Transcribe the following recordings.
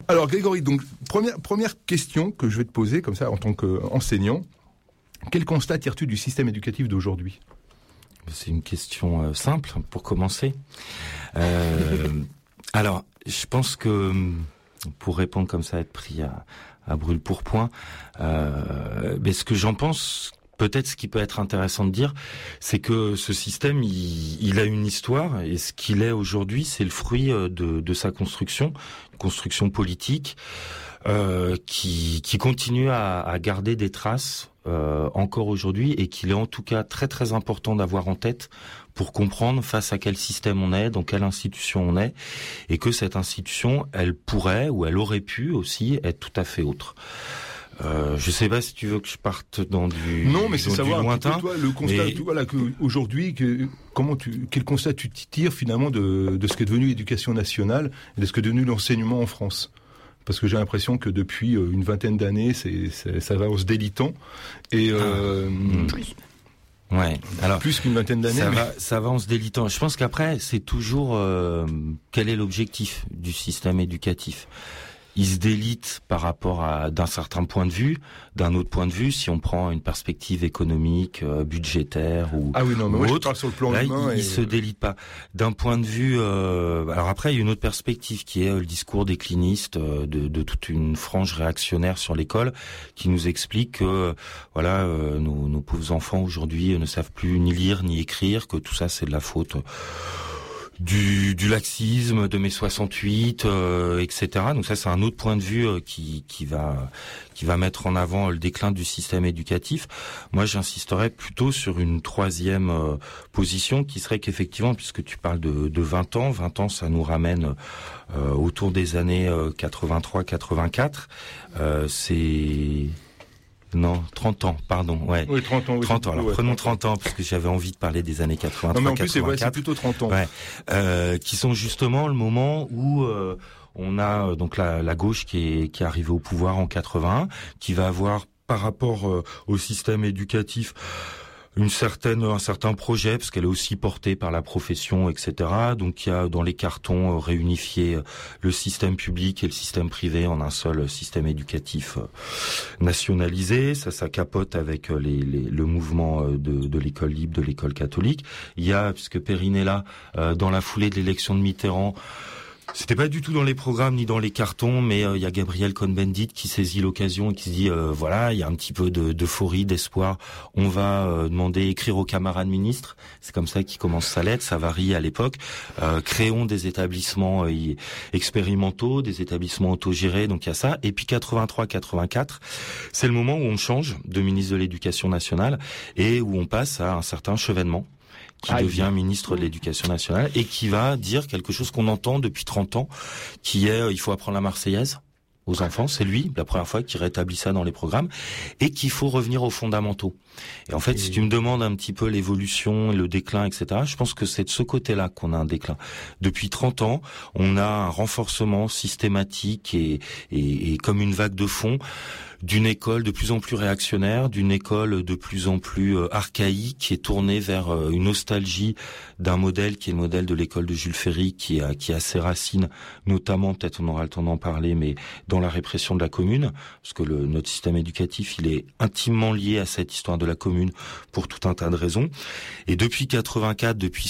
Alors Grégory, donc première question que je vais te poser comme ça en tant qu'enseignant. Quel constat tires-tu du système éducatif d'aujourd'hui ? C'est une question simple pour commencer. Alors, je pense que pour répondre comme ça, être pris à brûle-pourpoint, mais ce que j'en pense, peut-être ce qui peut être intéressant de dire, c'est que ce système, il a une histoire, et ce qu'il est aujourd'hui, c'est le fruit de sa construction politique, qui continue à garder des traces encore aujourd'hui, et qu'il est en tout cas très très important d'avoir en tête pour comprendre face à quel système on est, dans quelle institution on est, et que cette institution, elle pourrait ou elle aurait pu aussi être tout à fait autre. Je sais pas si tu veux que je parte dans du non, mais c'est savoir lointain. Un petit peu, toi, le constat, mais... voilà, que aujourd'hui, quel constat tu tires finalement de ce qu'est devenu l'éducation nationale et de ce qu'est devenu l'enseignement en France? Parce que j'ai l'impression que depuis une vingtaine d'années, ça va en se délitant. Et ouais. Alors plus qu'une vingtaine d'années. Ça va en se délitant. Je pense qu'après, c'est toujours quel est l'objectif du système éducatif. Il se délite par rapport d'un certain point de vue, d'un autre point de vue, si on prend une perspective économique, budgétaire ou ah oui non, mais ou moi autre, je parle sur le plan là, humain. Il se délite pas. D'un point de vue, alors après il y a une autre perspective qui est le discours décliniste de toute une frange réactionnaire sur l'école, qui nous explique que voilà nos pauvres enfants aujourd'hui ne savent plus ni lire ni écrire, que tout ça c'est de la faute du laxisme de mai 68, etc. Donc ça c'est un autre point de vue qui va mettre en avant le déclin du système éducatif. Moi j'insisterais plutôt sur une troisième position qui serait qu'effectivement, puisque tu parles de 20 ans ça nous ramène autour des années 83-84, c'est... Non, 30 ans, pardon, ouais. Oui, 30 ans. Oui, 30 ans, alors ouais, prenons 30 ans, parce que j'avais envie de parler des années 83, non, mais en plus, 84. C'est plutôt 30 ans. Ouais. Qui sont justement le moment où on a donc la gauche qui est arrivée au pouvoir en 81, qui va avoir, par rapport au système éducatif, un certain projet, parce qu'elle est aussi portée par la profession, etc. Donc il y a dans les cartons réunifié le système public et le système privé en un seul système éducatif nationalisé. Ça capote avec le mouvement de l'école libre, de l'école catholique. Il y a, puisque Perrine est là, dans la foulée de l'élection de Mitterrand, c'était pas du tout dans les programmes ni dans les cartons, mais il y a Gabriel Cohn-Bendit qui saisit l'occasion et qui se dit voilà, il y a un petit peu d'euphorie, d'espoir. On va demander écrire aux camarades ministres. C'est comme ça qu'il commence sa lettre. Ça varie à l'époque. Créons des établissements expérimentaux, des établissements autogérés. Donc il y a ça. Et puis 83-84, c'est le moment où on change de ministre de l'Éducation nationale et où on passe à un certain Chevènement, qui devient ministre de l'Éducation nationale et qui va dire quelque chose qu'on entend depuis 30 ans, qui est il faut apprendre la Marseillaise aux enfants. C'est lui, la première fois, qui rétablit ça dans les programmes, et qu'il faut revenir aux fondamentaux. Et en fait, si tu me demandes un petit peu l'évolution, le déclin, etc., je pense que c'est de ce côté-là qu'on a un déclin. Depuis 30 ans, on a un renforcement systématique et comme une vague de fond d'une école de plus en plus réactionnaire, d'une école de plus en plus archaïque, qui est tournée vers une nostalgie d'un modèle qui est le modèle de l'école de Jules Ferry, qui a ses racines, notamment, peut-être on aura le temps d'en parler, mais dans la répression de la commune, parce que notre système éducatif, il est intimement lié à cette histoire de la commune pour tout un tas de raisons. Et depuis 84, depuis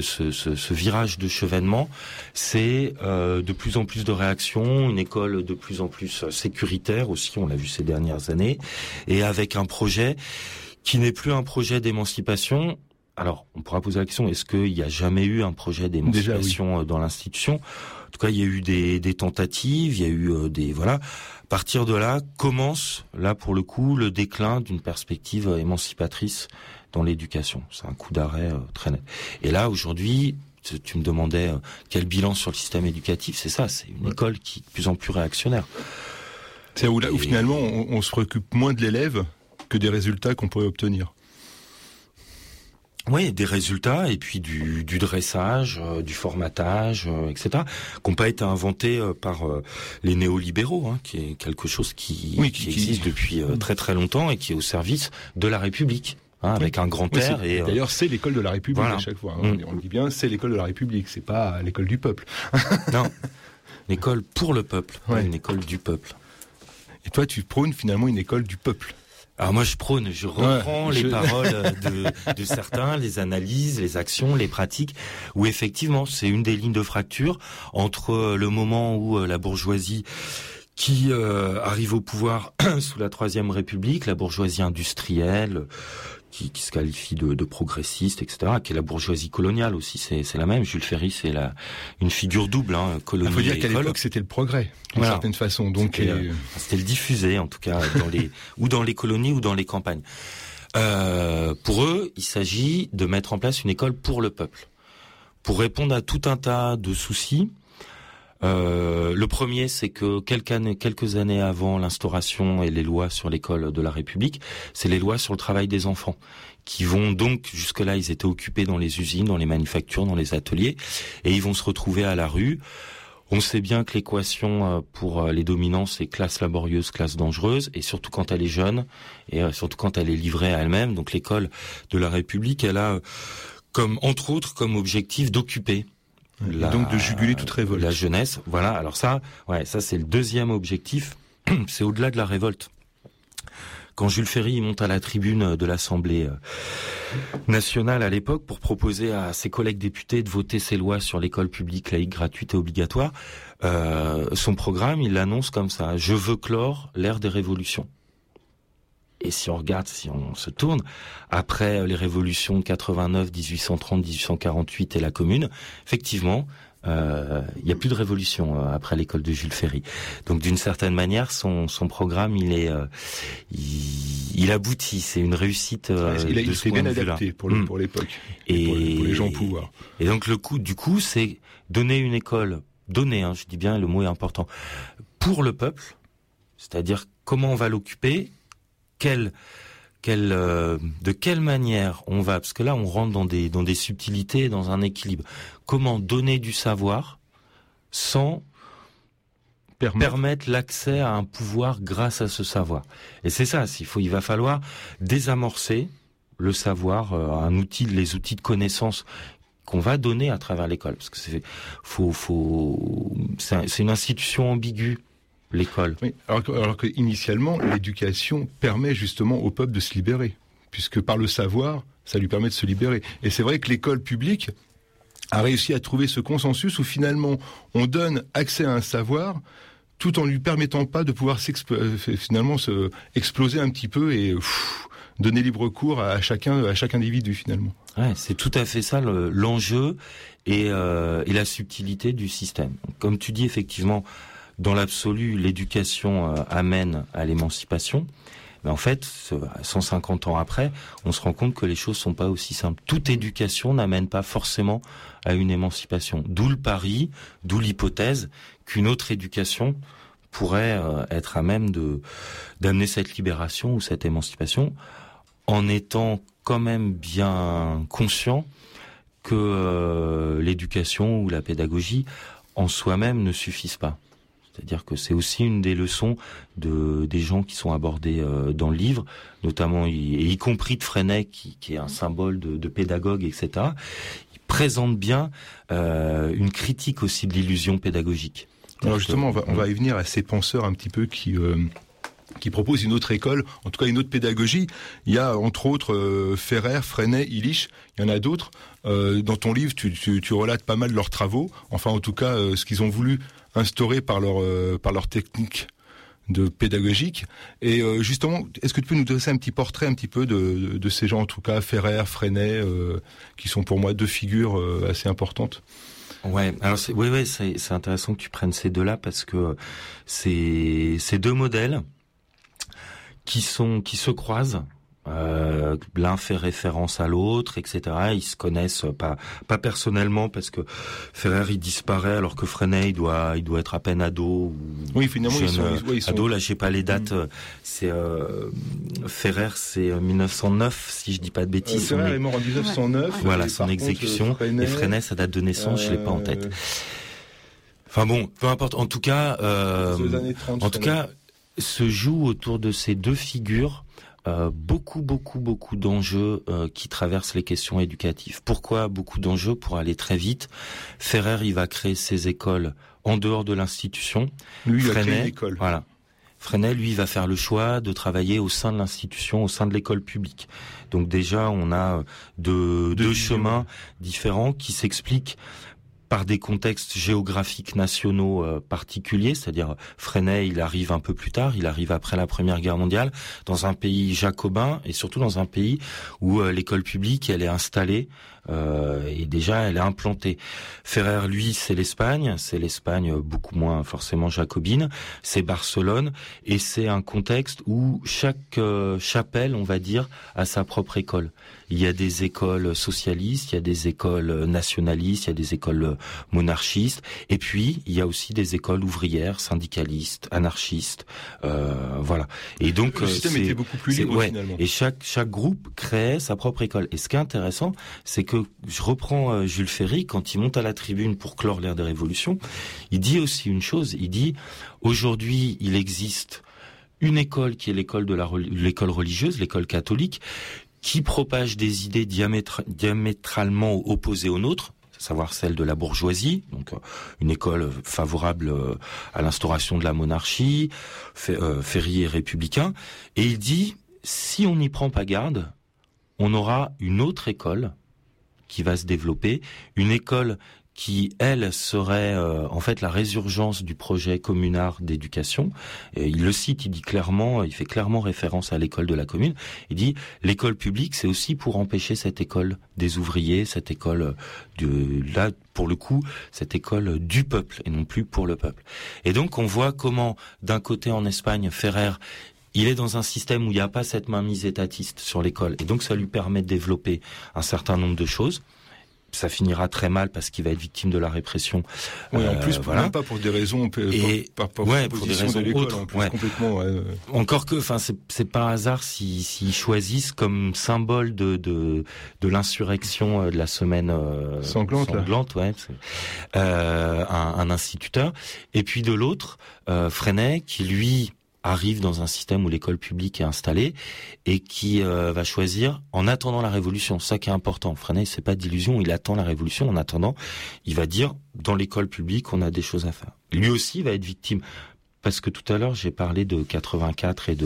ce virage de Chevènement, c'est de plus en plus de réactions, une école de plus en plus sécuritaire aussi, on l'a vu ces dernières années, et avec un projet qui n'est plus un projet d'émancipation. Alors, on pourra poser la question, est-ce qu'il n'y a jamais eu un projet d'émancipation dans l'institution ? En tout cas, il y a eu des tentatives, il y a eu voilà. À partir de là, commence, là pour le coup, le déclin d'une perspective émancipatrice dans l'éducation. C'est un coup d'arrêt très net. Et là, aujourd'hui, tu me demandais quel bilan sur le système éducatif, c'est ça, c'est une école qui est de plus en plus réactionnaire. C'est où finalement on se préoccupe moins de l'élève que des résultats qu'on pourrait obtenir. Oui, des résultats et puis du dressage, du formatage, etc., qui n'ont pas été inventés par les néolibéraux, qui est quelque chose qui existe depuis très très longtemps et qui est au service de la République. Avec un grand R. Et d'ailleurs, c'est l'école de la République, voilà. À chaque fois. On dit bien, c'est l'école de la République, c'est pas l'école du peuple. Non. Une école pour le peuple, Ouais. une école du peuple. Et toi, tu prônes finalement une école du peuple. Alors moi je reprends les paroles de certains, les analyses, les actions, les pratiques, où effectivement c'est une des lignes de fracture entre le moment où la bourgeoisie qui arrive au pouvoir sous la Troisième République, la bourgeoisie industrielle, qui se qualifie de progressiste, etc., qui est la bourgeoisie coloniale aussi, c'est la même. Jules Ferry, c'est une figure double, colonie. Il faut dire et qu'à école. l'époque, c'était le progrès, d'une certaine façon. Donc, c'était le diffusé, en tout cas, ou dans les colonies ou dans les campagnes. Pour eux, il s'agit de mettre en place une école pour le peuple, pour répondre à tout un tas de soucis. Le premier, c'est que quelques années avant l'instauration et les lois sur l'école de la République, c'est les lois sur le travail des enfants, qui vont donc, jusque-là, ils étaient occupés dans les usines, dans les manufactures, dans les ateliers, et ils vont se retrouver à la rue. On sait bien que l'équation pour les dominants, c'est classe laborieuse, classe dangereuse, et surtout quand elle est jeune, et surtout quand elle est livrée à elle-même. Donc l'école de la République, elle a, entre autres, comme objectif d'occuper. Donc de juguler toute révolte. La jeunesse, voilà. Alors ça c'est le deuxième objectif. C'est au-delà de la révolte. Quand Jules Ferry monte à la tribune de l'Assemblée nationale à l'époque pour proposer à ses collègues députés de voter ces lois sur l'école publique laïque, gratuite et obligatoire, son programme, il l'annonce comme ça: je veux clore l'ère des révolutions. Et si on regarde, si on se tourne, après les révolutions de 89, 1830, 1848 et la Commune, effectivement, il n'y a plus de révolution après l'école de Jules Ferry. Donc d'une certaine manière, son programme, il aboutit. C'est une réussite. Il s'est bien adapté pour l'époque et pour les gens au pouvoir. Et donc du coup, c'est donner une école, je dis bien, le mot est important, pour le peuple, c'est-à-dire comment on va l'occuper. De quelle manière on va, parce que là on rentre dans des subtilités, dans un équilibre. Comment donner du savoir sans permettre l'accès à un pouvoir grâce à ce savoir. Et c'est ça, il va falloir désamorcer le savoir, les outils de connaissance qu'on va donner à travers l'école, parce que c'est une institution ambiguë. L'école. Oui, alors que initialement, l'éducation permet justement au peuple de se libérer, puisque par le savoir, ça lui permet de se libérer. Et c'est vrai que l'école publique a réussi à trouver ce consensus où finalement on donne accès à un savoir tout en lui permettant pas de pouvoir finalement se exploser un petit peu et donner libre cours à chaque individu finalement. Ouais, c'est tout à fait ça l'enjeu et la subtilité du système. Comme tu dis effectivement. Dans l'absolu, l'éducation amène à l'émancipation. Mais en fait, 150 ans après, on se rend compte que les choses sont pas aussi simples. Toute éducation n'amène pas forcément à une émancipation. D'où le pari, d'où l'hypothèse qu'une autre éducation pourrait être à même d'amener cette libération ou cette émancipation, en étant quand même bien conscient que l'éducation ou la pédagogie en soi-même ne suffisent pas. C'est-à-dire que c'est aussi une des leçons des gens qui sont abordés dans le livre, notamment y compris de Freinet, qui est un symbole de pédagogue, etc. Il présente bien une critique aussi de l'illusion pédagogique. Alors justement, on va y venir à ces penseurs un petit peu qui proposent une autre école, en tout cas une autre pédagogie. Il y a entre autres Ferrer, Freinet, Illich, il y en a d'autres. Dans ton livre, tu relates pas mal leurs travaux, enfin en tout cas ce qu'ils ont voulu instauré par leur technique de pédagogique. Et justement, est-ce que tu peux nous dresser un petit portrait un petit peu de ces gens, en tout cas Ferrer, Freinet, qui sont pour moi deux figures assez importantes? Ouais, alors c'est intéressant que tu prennes ces deux-là parce que c'est deux modèles qui se croisent. L'un fait référence à l'autre, etc. Ils se connaissent pas personnellement parce que Ferrer il disparaît alors que Freinet il doit être à peine ado. Oui, finalement ils sont ado. Là, j'ai pas les dates. C'est Ferrer, c'est 1909 si je dis pas de bêtises. Ferrer est mort en 1909. Voilà son exécution. Et Freinet, sa date de naissance, je l'ai pas en tête. Enfin bon, peu importe. En tout cas, se joue autour de ces deux figures. Beaucoup d'enjeux qui traversent les questions éducatives. Pourquoi beaucoup d'enjeux? Pour aller très vite, Ferrer, il va créer ses écoles en dehors de l'institution. Lui, il a créé une école. Voilà. Freinet, lui, va faire le choix de travailler au sein de l'institution, au sein de l'école publique. Donc déjà, on a deux chemins différents qui s'expliquent par des contextes géographiques nationaux particuliers, c'est-à-dire Freinet, il arrive un peu plus tard, il arrive après la Première Guerre mondiale, dans un pays jacobin et surtout dans un pays où l'école publique, elle est installée et déjà elle est implantée. Ferrer, lui, c'est l'Espagne beaucoup moins forcément jacobine, c'est Barcelone et c'est un contexte où chaque chapelle, on va dire, a sa propre école. Il y a des écoles socialistes, il y a des écoles nationalistes, il y a des écoles monarchistes, et puis il y a aussi des écoles ouvrières, syndicalistes, anarchistes, voilà. Et donc le système était beaucoup plus libre finalement. Et chaque groupe créait sa propre école. Et ce qui est intéressant, c'est que je reprends Jules Ferry quand il monte à la tribune pour clore l'ère des révolutions, il dit aussi une chose. Il dit aujourd'hui il existe une école qui est l'école religieuse, l'école catholique, qui propage des idées diamétralement opposées aux nôtres, à savoir celle de la bourgeoisie, donc une école favorable à l'instauration de la monarchie. Ferry est républicain, et il dit, si on n'y prend pas garde, on aura une autre école qui va se développer, une école qui, elle, serait en fait la résurgence du projet communard d'éducation. Et il le cite, il fait clairement référence à l'école de la commune. Il dit, l'école publique, c'est aussi pour empêcher cette école des ouvriers, cette école pour le coup, cette école du peuple et non plus pour le peuple. Et donc, on voit comment, d'un côté en Espagne, Ferrer, il est dans un système où il n'y a pas cette mainmise étatiste sur l'école. Et donc, ça lui permet de développer un certain nombre de choses. Ça finira très mal parce qu'il va être victime de la répression. Oui, en plus, voilà. Même pas pour des raisons, pour des raisons de l'école, autres, en plus, complètement. Encore que, c'est pas un hasard s'ils choisissent comme symbole de l'insurrection de la semaine sanglante, un instituteur. Et puis de l'autre, Freinet, qui lui arrive dans un système où l'école publique est installée et qui va choisir en attendant la révolution. C'est ça qui est important. Freinet, c'est pas d'illusion, il attend la révolution. En attendant, il va dire, dans l'école publique, on a des choses à faire. Lui aussi va être victime. Parce que tout à l'heure, j'ai parlé de 84 et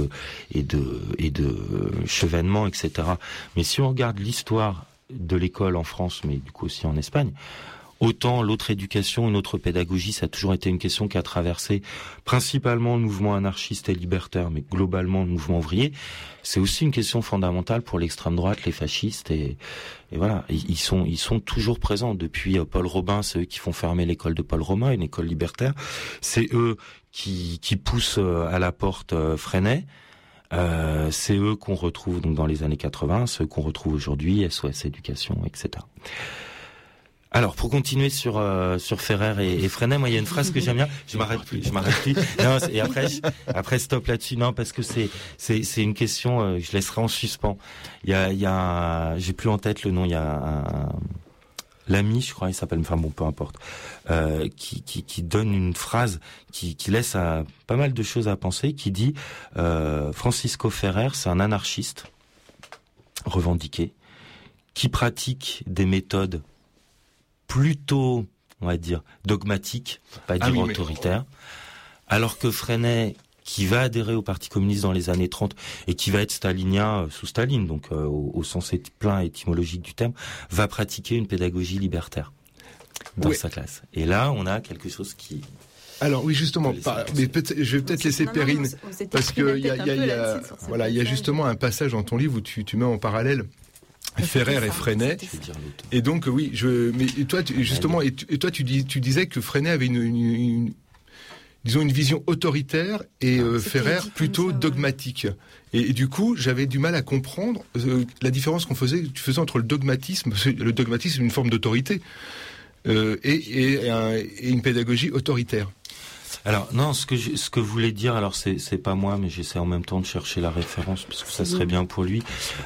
de Chevènement, etc. Mais si on regarde l'histoire de l'école en France, mais du coup aussi en Espagne, autant l'autre éducation, une autre pédagogie, ça a toujours été une question qui a traversé principalement le mouvement anarchiste et libertaire, mais globalement le mouvement ouvrier. C'est aussi une question fondamentale pour l'extrême droite, les fascistes, et voilà, ils sont toujours présents. Depuis Paul Robin, c'est eux qui font fermer l'école de Paul Robin, une école libertaire. C'est eux qui poussent à la porte Freinet. C'est eux qu'on retrouve donc dans les années 80, ceux qu'on retrouve aujourd'hui, SOS Éducation, etc. Alors, pour continuer sur Ferrer et Freinet, moi, il y a une phrase que j'aime bien. Je m'arrête plus. Non, et après, stop là-dessus. Non, parce que c'est une question, je laisserai en suspens. Il y a j'ai plus en tête le nom, il y a l'ami, je crois, il s'appelle, enfin bon, peu importe, qui donne une phrase qui laisse pas mal de choses à penser, qui dit, Francisco Ferrer, c'est un anarchiste revendiqué, qui pratique des méthodes plutôt, on va dire, dogmatique, pas dire autoritaire, alors que Freinet, qui va adhérer au Parti communiste dans les années 30 et qui va être stalinien sous Staline, donc au sens plein étymologique du terme, va pratiquer une pédagogie libertaire dans sa classe. Et là, on a quelque chose qui... Alors oui, justement, mais je vais peut-être laisser Perrine, parce que il y a justement un passage dans ton livre où tu mets en parallèle Ferrer et Freinet. Et donc oui, mais toi justement, et toi tu disais que Freinet avait une vision autoritaire et Ferrer plutôt dogmatique. Et du coup, j'avais du mal à comprendre la différence tu faisais entre le dogmatisme, c'est une forme d'autorité, et une pédagogie autoritaire. Alors non, ce que voulait dire, alors c'est pas moi, mais j'essaie en même temps de chercher la référence parce que ça serait bien pour lui,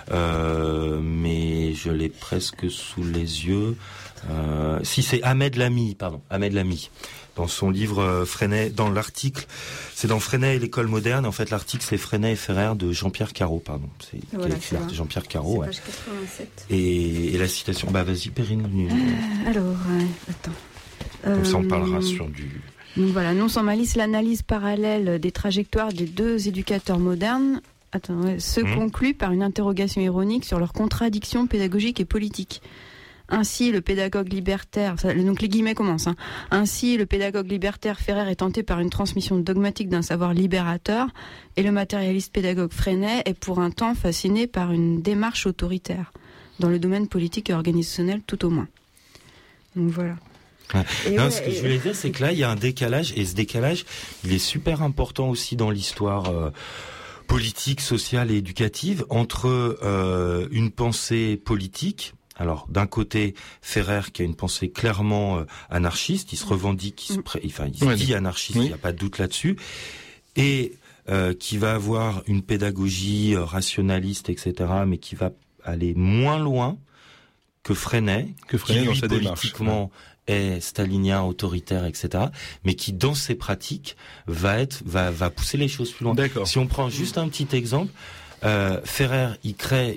mais je l'ai presque sous les yeux. Si c'est Ahmed Lamy, dans son livre Freinet, dans l'article, c'est dans Freinet et l'école moderne. En fait, l'article c'est Freinet et Ferrer de Jean-Pierre Caraud, pardon. Jean-Pierre Caraud. C'est page 87. Et la citation. Bah vas-y, Perrine. Alors, attends. Comme ça, on parlera sur du. Donc voilà, non sans malice, l'analyse parallèle des trajectoires des deux éducateurs modernes se conclut par une interrogation ironique sur leurs contradictions pédagogiques et politiques. Ainsi, le pédagogue libertaire, donc les guillemets commencent, Ainsi, le pédagogue libertaire Ferrer est tenté par une transmission dogmatique d'un savoir libérateur, et le matérialiste pédagogue Freinet est pour un temps fasciné par une démarche autoritaire, dans le domaine politique et organisationnel tout au moins. Donc voilà. Ce que je voulais dire, c'est que là, il y a un décalage, et ce décalage, il est super important aussi dans l'histoire politique, sociale et éducative, entre une pensée politique. Alors, d'un côté, Ferrer, qui a une pensée clairement anarchiste, il se revendique, il se dit anarchiste, il n'y a pas de doute là-dessus, et qui va avoir une pédagogie rationaliste, etc., mais qui va aller moins loin que Freinet qui, lui, dans sa politiquement est stalinien, autoritaire, etc., mais qui, dans ses pratiques, va pousser les choses plus loin. D'accord. Si on prend juste un petit exemple, Ferrer, il crée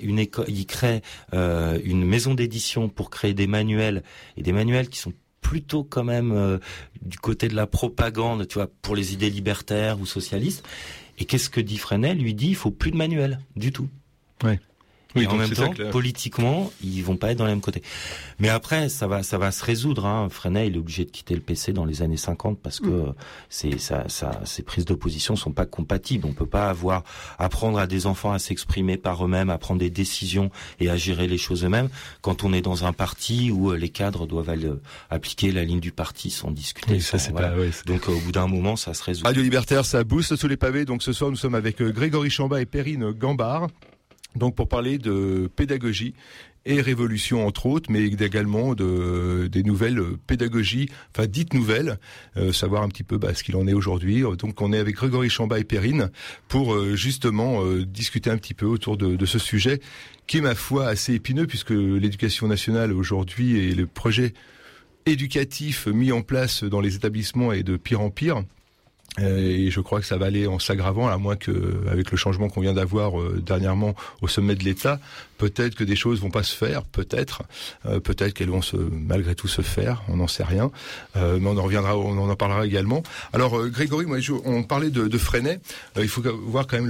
une maison d'édition pour créer des manuels, et des manuels qui sont plutôt quand même du côté de la propagande, tu vois, pour les idées libertaires ou socialistes. Et qu'est-ce que dit Freinet ? Lui dit, il faut plus de manuels du tout. Ouais. Et oui, en même temps, politiquement, ils vont pas être dans le même côté. Mais après, ça va se résoudre. Freinet, il est obligé de quitter le PC dans les années 50 parce que ses prises d'opposition sont pas compatibles. On peut pas apprendre à des enfants à s'exprimer par eux-mêmes, à prendre des décisions et à gérer les choses eux-mêmes quand on est dans un parti où les cadres doivent appliquer la ligne du parti sans discuter. Oui, donc, au bout d'un moment, ça se résout. Radio Libertaire, ça booste sous les pavés. Donc, ce soir, nous sommes avec Grégory Chamba et Perrine Gambard. Donc pour parler de pédagogie et révolution entre autres, mais également des nouvelles pédagogies, enfin dites nouvelles, savoir un petit peu ce qu'il en est aujourd'hui. Donc on est avec Grégory Chamba et Perrine pour justement discuter un petit peu autour de ce sujet qui est ma foi assez épineux puisque l'éducation nationale aujourd'hui et le projet éducatif mis en place dans les établissements est de pire en pire. Et je crois que ça va aller en s'aggravant, à moins que, avec le changement qu'on vient d'avoir dernièrement au sommet de l'État, peut-être que des choses vont pas se faire, peut-être qu'elles vont malgré tout se faire, on n'en sait rien, mais on en parlera également. Alors Grégory, on parlait de Freinet, il faut voir quand même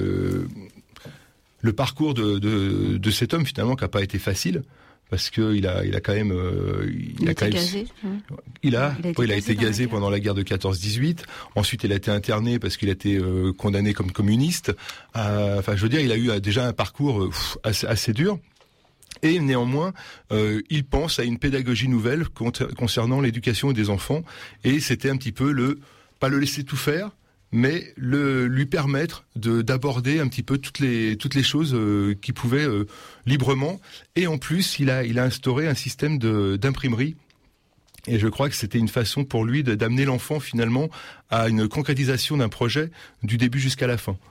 le parcours de cet homme finalement qui a pas été facile. Parce que il a quand même, il a été gazé pendant la guerre de 14-18. Ensuite, il a été interné parce qu'il a été condamné comme communiste. Enfin, je veux dire, il a eu déjà un parcours assez dur. Et néanmoins, il pense à une pédagogie nouvelle concernant l'éducation des enfants. Et c'était un petit peu pas le laisser tout faire, mais lui permettre d'aborder un petit peu toutes les choses qu'il pouvait librement. Et en plus, il a instauré un système d'imprimerie. Et je crois que c'était une façon pour lui d'amener l'enfant finalement à une concrétisation d'un projet du début jusqu'à la fin.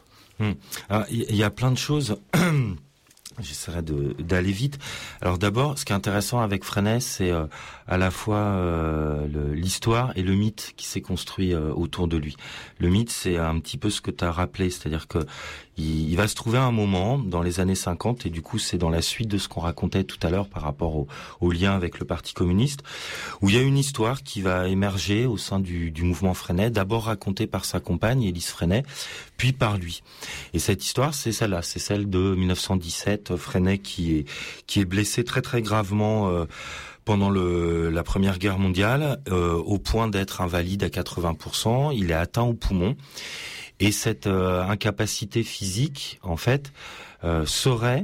Il y a plein de choses. J'essaierai d'aller vite. Alors d'abord, ce qui est intéressant avec Freinet, c'est à la fois l'histoire et le mythe qui s'est construit autour de lui. Le mythe, c'est un petit peu ce que tu as rappelé, c'est-à-dire que il va se trouver un moment dans les années 50, et du coup c'est dans la suite de ce qu'on racontait tout à l'heure par rapport au lien avec le Parti communiste, où il y a une histoire qui va émerger au sein du mouvement Freinet, d'abord racontée par sa compagne, Élise Freinet, puis par lui. Et cette histoire, c'est celle-là, c'est celle de 1917, Freinet qui est blessé très très gravement pendant la Première Guerre mondiale, au point d'être invalide à 80%, il est atteint au poumon. Et cette incapacité physique, en fait, serait,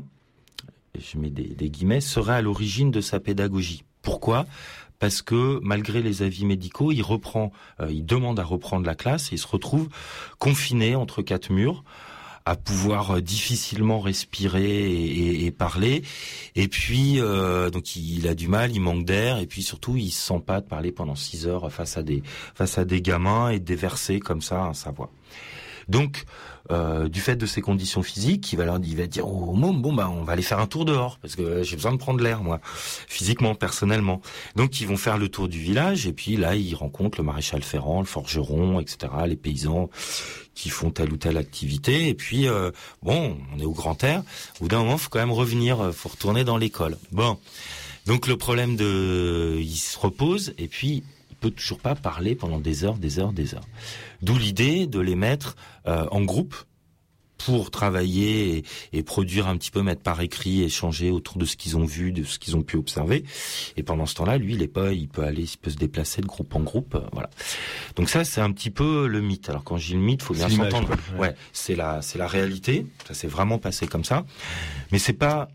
je mets des guillemets, serait à l'origine de sa pédagogie. Pourquoi ? Parce que malgré les avis médicaux, il demande à reprendre la classe et il se retrouve confiné entre quatre murs, à pouvoir difficilement respirer et parler. Et puis, donc il a du mal, il manque d'air, et puis surtout, il se sent pas de parler pendant 6 heures face à des gamins et de déverser comme ça un savoir. Donc, du fait de ces conditions physiques, il va dire au môme, on va aller faire un tour dehors parce que j'ai besoin de prendre l'air, moi, physiquement, personnellement. Donc, ils vont faire le tour du village et puis là, ils rencontrent le maréchal Ferrand, le forgeron, etc., les paysans qui font telle ou telle activité. Et puis, on est au grand air. Au bout d'un moment, faut quand même revenir, faut retourner dans l'école. Bon, donc le problème il se repose et puis il peut toujours pas parler pendant des heures. D'où l'idée de les mettre en groupe pour travailler et produire un petit peu, mettre par écrit, échanger autour de ce qu'ils ont vu, de ce qu'ils ont pu observer. Et pendant ce temps-là, lui, il peut se déplacer de groupe en groupe, voilà. Donc ça, c'est un petit peu le mythe. Alors quand je dis le mythe, faut bien s'entendre. Ouais, c'est la réalité. Ça s'est vraiment passé comme ça. Mais c'est pas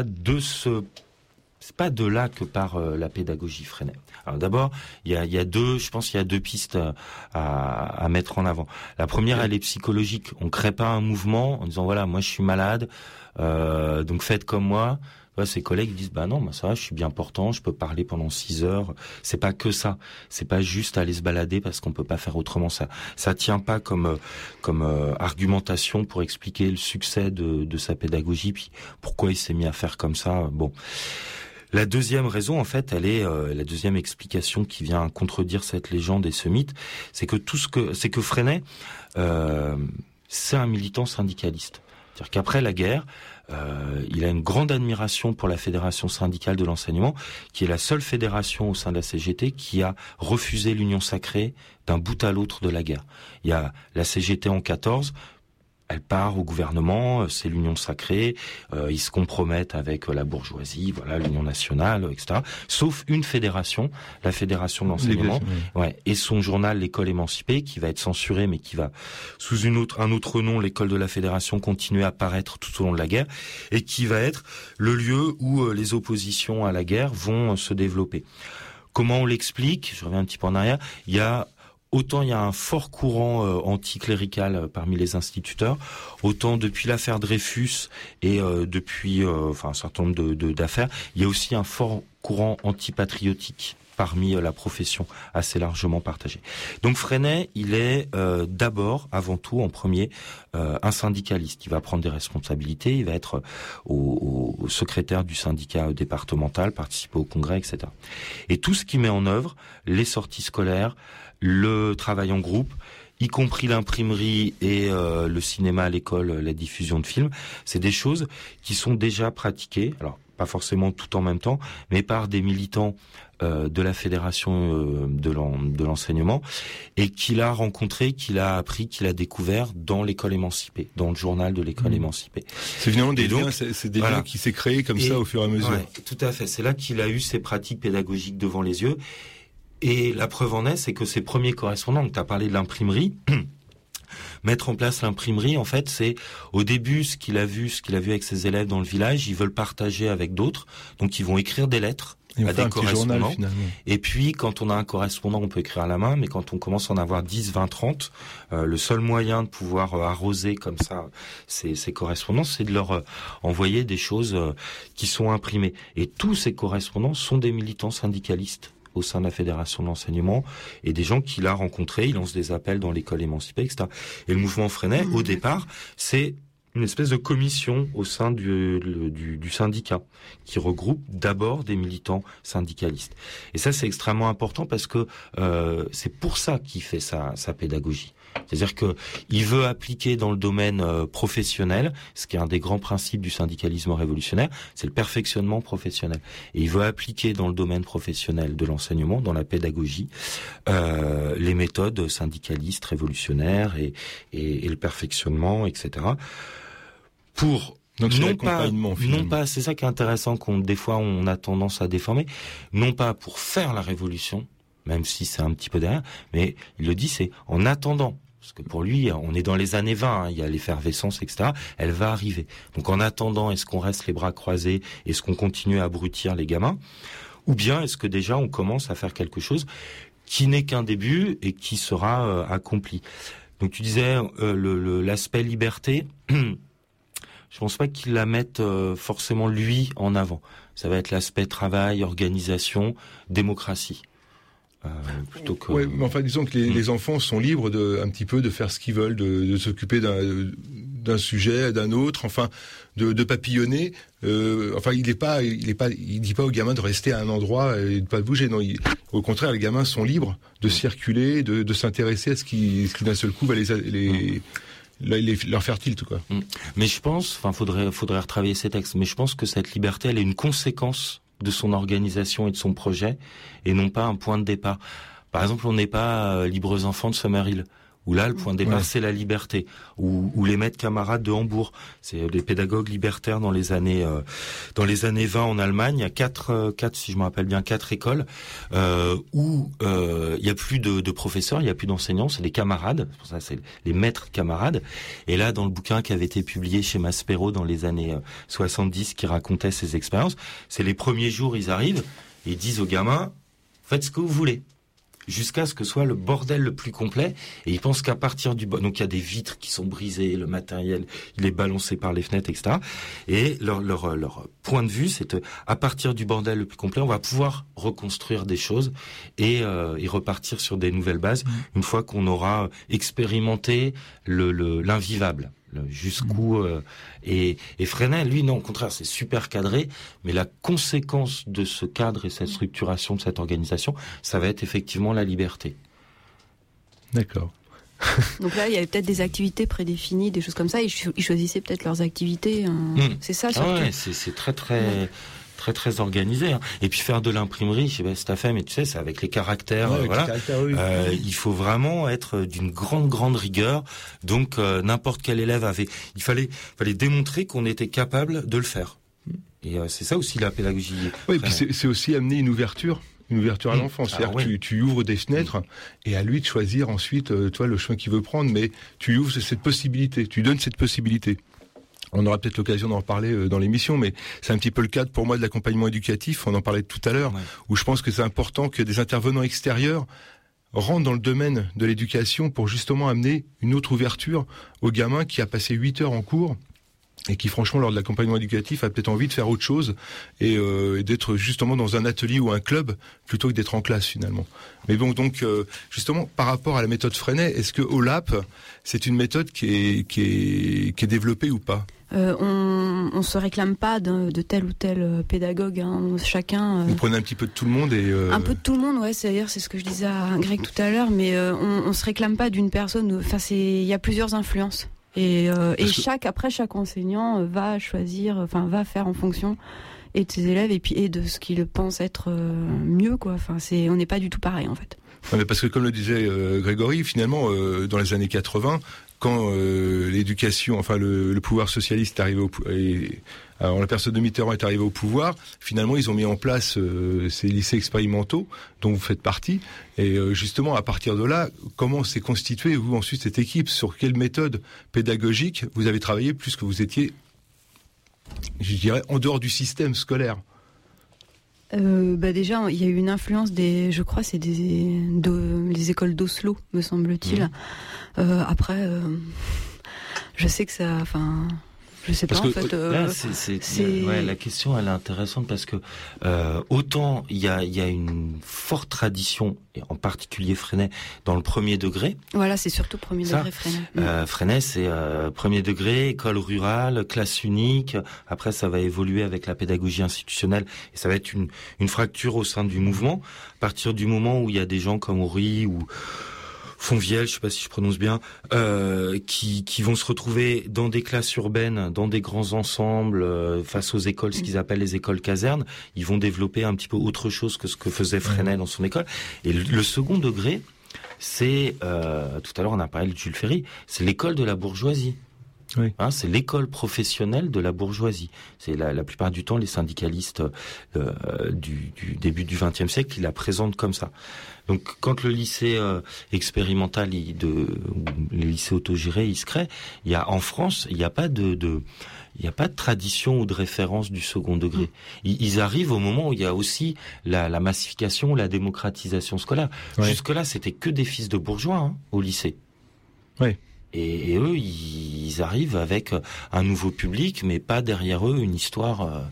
de là que part la pédagogie Freinet. Alors d'abord, il y a deux pistes à mettre en avant. La première, elle est psychologique. On crée pas un mouvement en disant voilà, moi je suis malade, donc faites comme moi. Ses collègues disent non, ça va, je suis bien portant, je peux parler pendant 6 heures. C'est pas que ça. C'est pas juste aller se balader parce qu'on peut pas faire autrement. Ça tient pas comme argumentation pour expliquer le succès de sa pédagogie, puis pourquoi il s'est mis à faire comme ça. Bon. La deuxième raison, en fait, elle est la deuxième explication qui vient contredire cette légende et ce mythe, c'est que Freinet, c'est un militant syndicaliste. C'est-à-dire qu'après la guerre, il a une grande admiration pour la Fédération syndicale de l'enseignement, qui est la seule fédération au sein de la CGT qui a refusé l'union sacrée d'un bout à l'autre de la guerre. Il y a la CGT en 14. Elle part au gouvernement, c'est l'union sacrée, ils se compromettent avec la bourgeoisie, voilà, l'union nationale, etc. Sauf une fédération, la fédération de l'enseignement, et son journal L'école émancipée, qui va être censuré, mais qui va, sous un autre nom, l'école de la fédération, continuer à paraître tout au long de la guerre, et qui va être le lieu où les oppositions à la guerre vont se développer. Comment on l'explique ? Je reviens un petit peu en arrière. Autant il y a un fort courant anticlérical parmi les instituteurs, autant depuis l'affaire Dreyfus et depuis un certain nombre d'affaires, il y a aussi un fort courant antipatriotique parmi la profession, assez largement partagée. Donc Freinet, il est d'abord, avant tout, en premier, un syndicaliste. Il va prendre des responsabilités, il va être au secrétaire du syndicat départemental, participer au congrès, etc. Et tout ce qu'il met en œuvre, les sorties scolaires, le travail en groupe, y compris l'imprimerie et le cinéma à l'école, la diffusion de films, c'est des choses qui sont déjà pratiquées, alors pas forcément tout en même temps, mais par des militants de la fédération de l'enseignement, et qu'il a rencontré, qu'il a appris, qu'il a découvert dans l'école émancipée, dans le journal de l'école émancipée. C'est finalement des liens, c'est des liens qui s'est créé comme ça au fur et à mesure. Ouais, tout à fait. C'est là qu'il a eu ses pratiques pédagogiques devant les yeux. Et la preuve en est, c'est que ses premiers correspondants, tu as parlé de l'imprimerie, mettre en place l'imprimerie, en fait, c'est au début ce qu'il a vu avec ses élèves dans le village, ils veulent partager avec d'autres, donc ils vont écrire des lettres à des correspondants. Et puis, quand on a un correspondant, on peut écrire à la main, mais quand on commence à en avoir 10, 20, 30, le seul moyen de pouvoir arroser comme ça ces correspondants, c'est de leur envoyer des choses qui sont imprimées. Et tous ces correspondants sont des militants syndicalistes au sein de la Fédération de l'enseignement, et des gens qu'il a rencontrés, il lance des appels dans l'école émancipée, etc. Et le mouvement Freinet, au départ, c'est une espèce de commission au sein du syndicat, qui regroupe d'abord des militants syndicalistes. Et ça, c'est extrêmement important parce que c'est pour ça qu'il fait sa pédagogie. C'est-à-dire que il veut appliquer dans le domaine professionnel, ce qui est un des grands principes du syndicalisme révolutionnaire, c'est le perfectionnement professionnel. Et il veut appliquer dans le domaine professionnel de l'enseignement, dans la pédagogie, les méthodes syndicalistes révolutionnaires et le perfectionnement, etc. Pour donc non pas, c'est ça qui est intéressant, des fois on a tendance à déformer, non pas pour faire la révolution, même si c'est un petit peu derrière, mais il le dit, c'est en attendant. Parce que pour lui, on est dans les années 20, il y a l'effervescence, etc. Elle va arriver. Donc en attendant, est-ce qu'on reste les bras croisés? Est-ce qu'on continue à abrutir les gamins? Ou bien est-ce que déjà on commence à faire quelque chose qui n'est qu'un début et qui sera accompli? Donc tu disais l'aspect liberté, je pense pas qu'il la mette forcément lui en avant. Ça va être l'aspect travail, organisation, démocratie. Plutôt que... Ouais, mais enfin, disons que les enfants sont libres un petit peu de faire ce qu'ils veulent, de s'occuper d'un sujet, d'un autre, enfin, de papillonner. Enfin, il dit pas aux gamins de rester à un endroit et de pas bouger. Non, au contraire, les gamins sont libres de circuler, de s'intéresser à ce qui d'un seul coup va leur faire tilt, quoi. Mais je pense, faudrait retravailler ces textes, mais je pense que cette liberté, elle est une conséquence de son organisation et de son projet, et non pas un point de départ. Par exemple, on n'est pas libres enfants de Summerhill, où là, le point de départ, c'est la liberté. Ou les maîtres camarades de Hambourg. C'est les pédagogues libertaires dans les années 20 en Allemagne. Il y a quatre, si je me rappelle bien, 4 écoles, où il y a plus de professeurs, il y a plus d'enseignants, c'est des camarades. C'est pour ça, c'est les maîtres camarades. Et là, dans le bouquin qui avait été publié chez Maspero dans les années 70, qui racontait ces expériences, c'est les premiers jours, ils arrivent, et ils disent aux gamins, faites ce que vous voulez. Jusqu'à ce que soit le bordel le plus complet, et ils pensent qu'à partir donc il y a des vitres qui sont brisées, le matériel il est balancé par les fenêtres, etc. Et leur point de vue, c'est à partir du bordel le plus complet, on va pouvoir reconstruire des choses et repartir sur des nouvelles bases une fois qu'on aura expérimenté l'invivable. Jusqu'où et Freinet, lui, non, au contraire, c'est super cadré, mais la conséquence de ce cadre et cette structuration de cette organisation, ça va être effectivement la liberté. D'accord. Donc là, il y avait peut-être des activités prédéfinies, des choses comme ça, ils choisissaient peut-être leurs activités. C'est ça, surtout. Ouais, c'est très très organisé, hein. Et puis faire de l'imprimerie, je sais pas si t'as fait, mais tu sais, c'est avec les caractères, voilà. Il faut vraiment être d'une grande rigueur. Donc n'importe quel élève il fallait démontrer qu'on était capable de le faire. Et c'est ça aussi la pédagogie. Oui, et puis c'est aussi amener une ouverture à l'enfant. C'est-à-dire que tu ouvres des fenêtres et à lui de choisir ensuite, toi, le chemin qu'il veut prendre, mais tu ouvres cette possibilité, tu donnes cette possibilité. On aura peut-être l'occasion d'en reparler dans l'émission, mais c'est un petit peu le cadre pour moi de l'accompagnement éducatif, on en parlait tout à l'heure, où je pense que c'est important que des intervenants extérieurs rentrent dans le domaine de l'éducation pour justement amener une autre ouverture au gamin qui a passé 8 heures en cours et qui franchement lors de l'accompagnement éducatif a peut-être envie de faire autre chose et d'être justement dans un atelier ou un club plutôt que d'être en classe finalement. Mais bon, donc justement par rapport à la méthode Freinet, est-ce que OLAP c'est une méthode qui est développée ou pas? On se réclame pas de tel ou tel pédagogue, hein. Chacun. Vous prenez un petit peu de tout le monde et. Un peu de tout le monde, ouais. C'est-à-dire, c'est ce que je disais à Greg tout à l'heure, mais on se réclame pas d'une personne. Enfin, il y a plusieurs influences. Et chaque enseignant va choisir, va faire en fonction et de ses élèves et de ce qu'il pense être mieux, quoi. Enfin, on n'est pas du tout pareil, en fait. Non, mais parce que comme le disait Grégory, finalement, dans les années 80, quand l'éducation, le pouvoir socialiste est arrivé alors la personne de Mitterrand est arrivée au pouvoir, finalement ils ont mis en place ces lycées expérimentaux dont vous faites partie. Et justement, à partir de là, comment s'est constituée, vous, ensuite, cette équipe? Sur quelle méthode pédagogique vous avez travaillé plus que vous étiez, je dirais, en dehors du système scolaire? Déjà, il y a eu une influence je crois, c'est les écoles d'Oslo, me semble-t-il. Après, je sais que ça, je sais pas, en fait. Là, la question, elle est intéressante parce que autant il y a une forte tradition, et en particulier Freinet, dans le premier degré. Voilà, c'est surtout premier degré Freinet. Freinet, c'est premier degré, école rurale, classe unique. Après, ça va évoluer avec la pédagogie institutionnelle et ça va être une fracture au sein du mouvement. À partir du moment où il y a des gens comme Horry ou Fonvielle, je sais pas si je prononce bien, qui vont se retrouver dans des classes urbaines, dans des grands ensembles, face aux écoles, ce qu'ils appellent les écoles casernes, ils vont développer un petit peu autre chose que ce que faisait Freinet dans son école. Et le second degré, c'est, tout à l'heure on a parlé de Jules Ferry, c'est l'école de la bourgeoisie. Oui. C'est l'école professionnelle de la bourgeoisie. C'est la plupart du temps les syndicalistes du début du XXe siècle qui la présentent comme ça. Donc quand le lycée expérimental ou les lycées autogérés ils se créent, en France, il n'y a pas de tradition ou de référence du second degré. Ils arrivent au moment où il y a aussi la massification, la démocratisation scolaire. Ouais. Jusque-là, c'était que des fils de bourgeois au lycée. Oui. Et eux, ils arrivent avec un nouveau public, mais pas derrière eux une histoire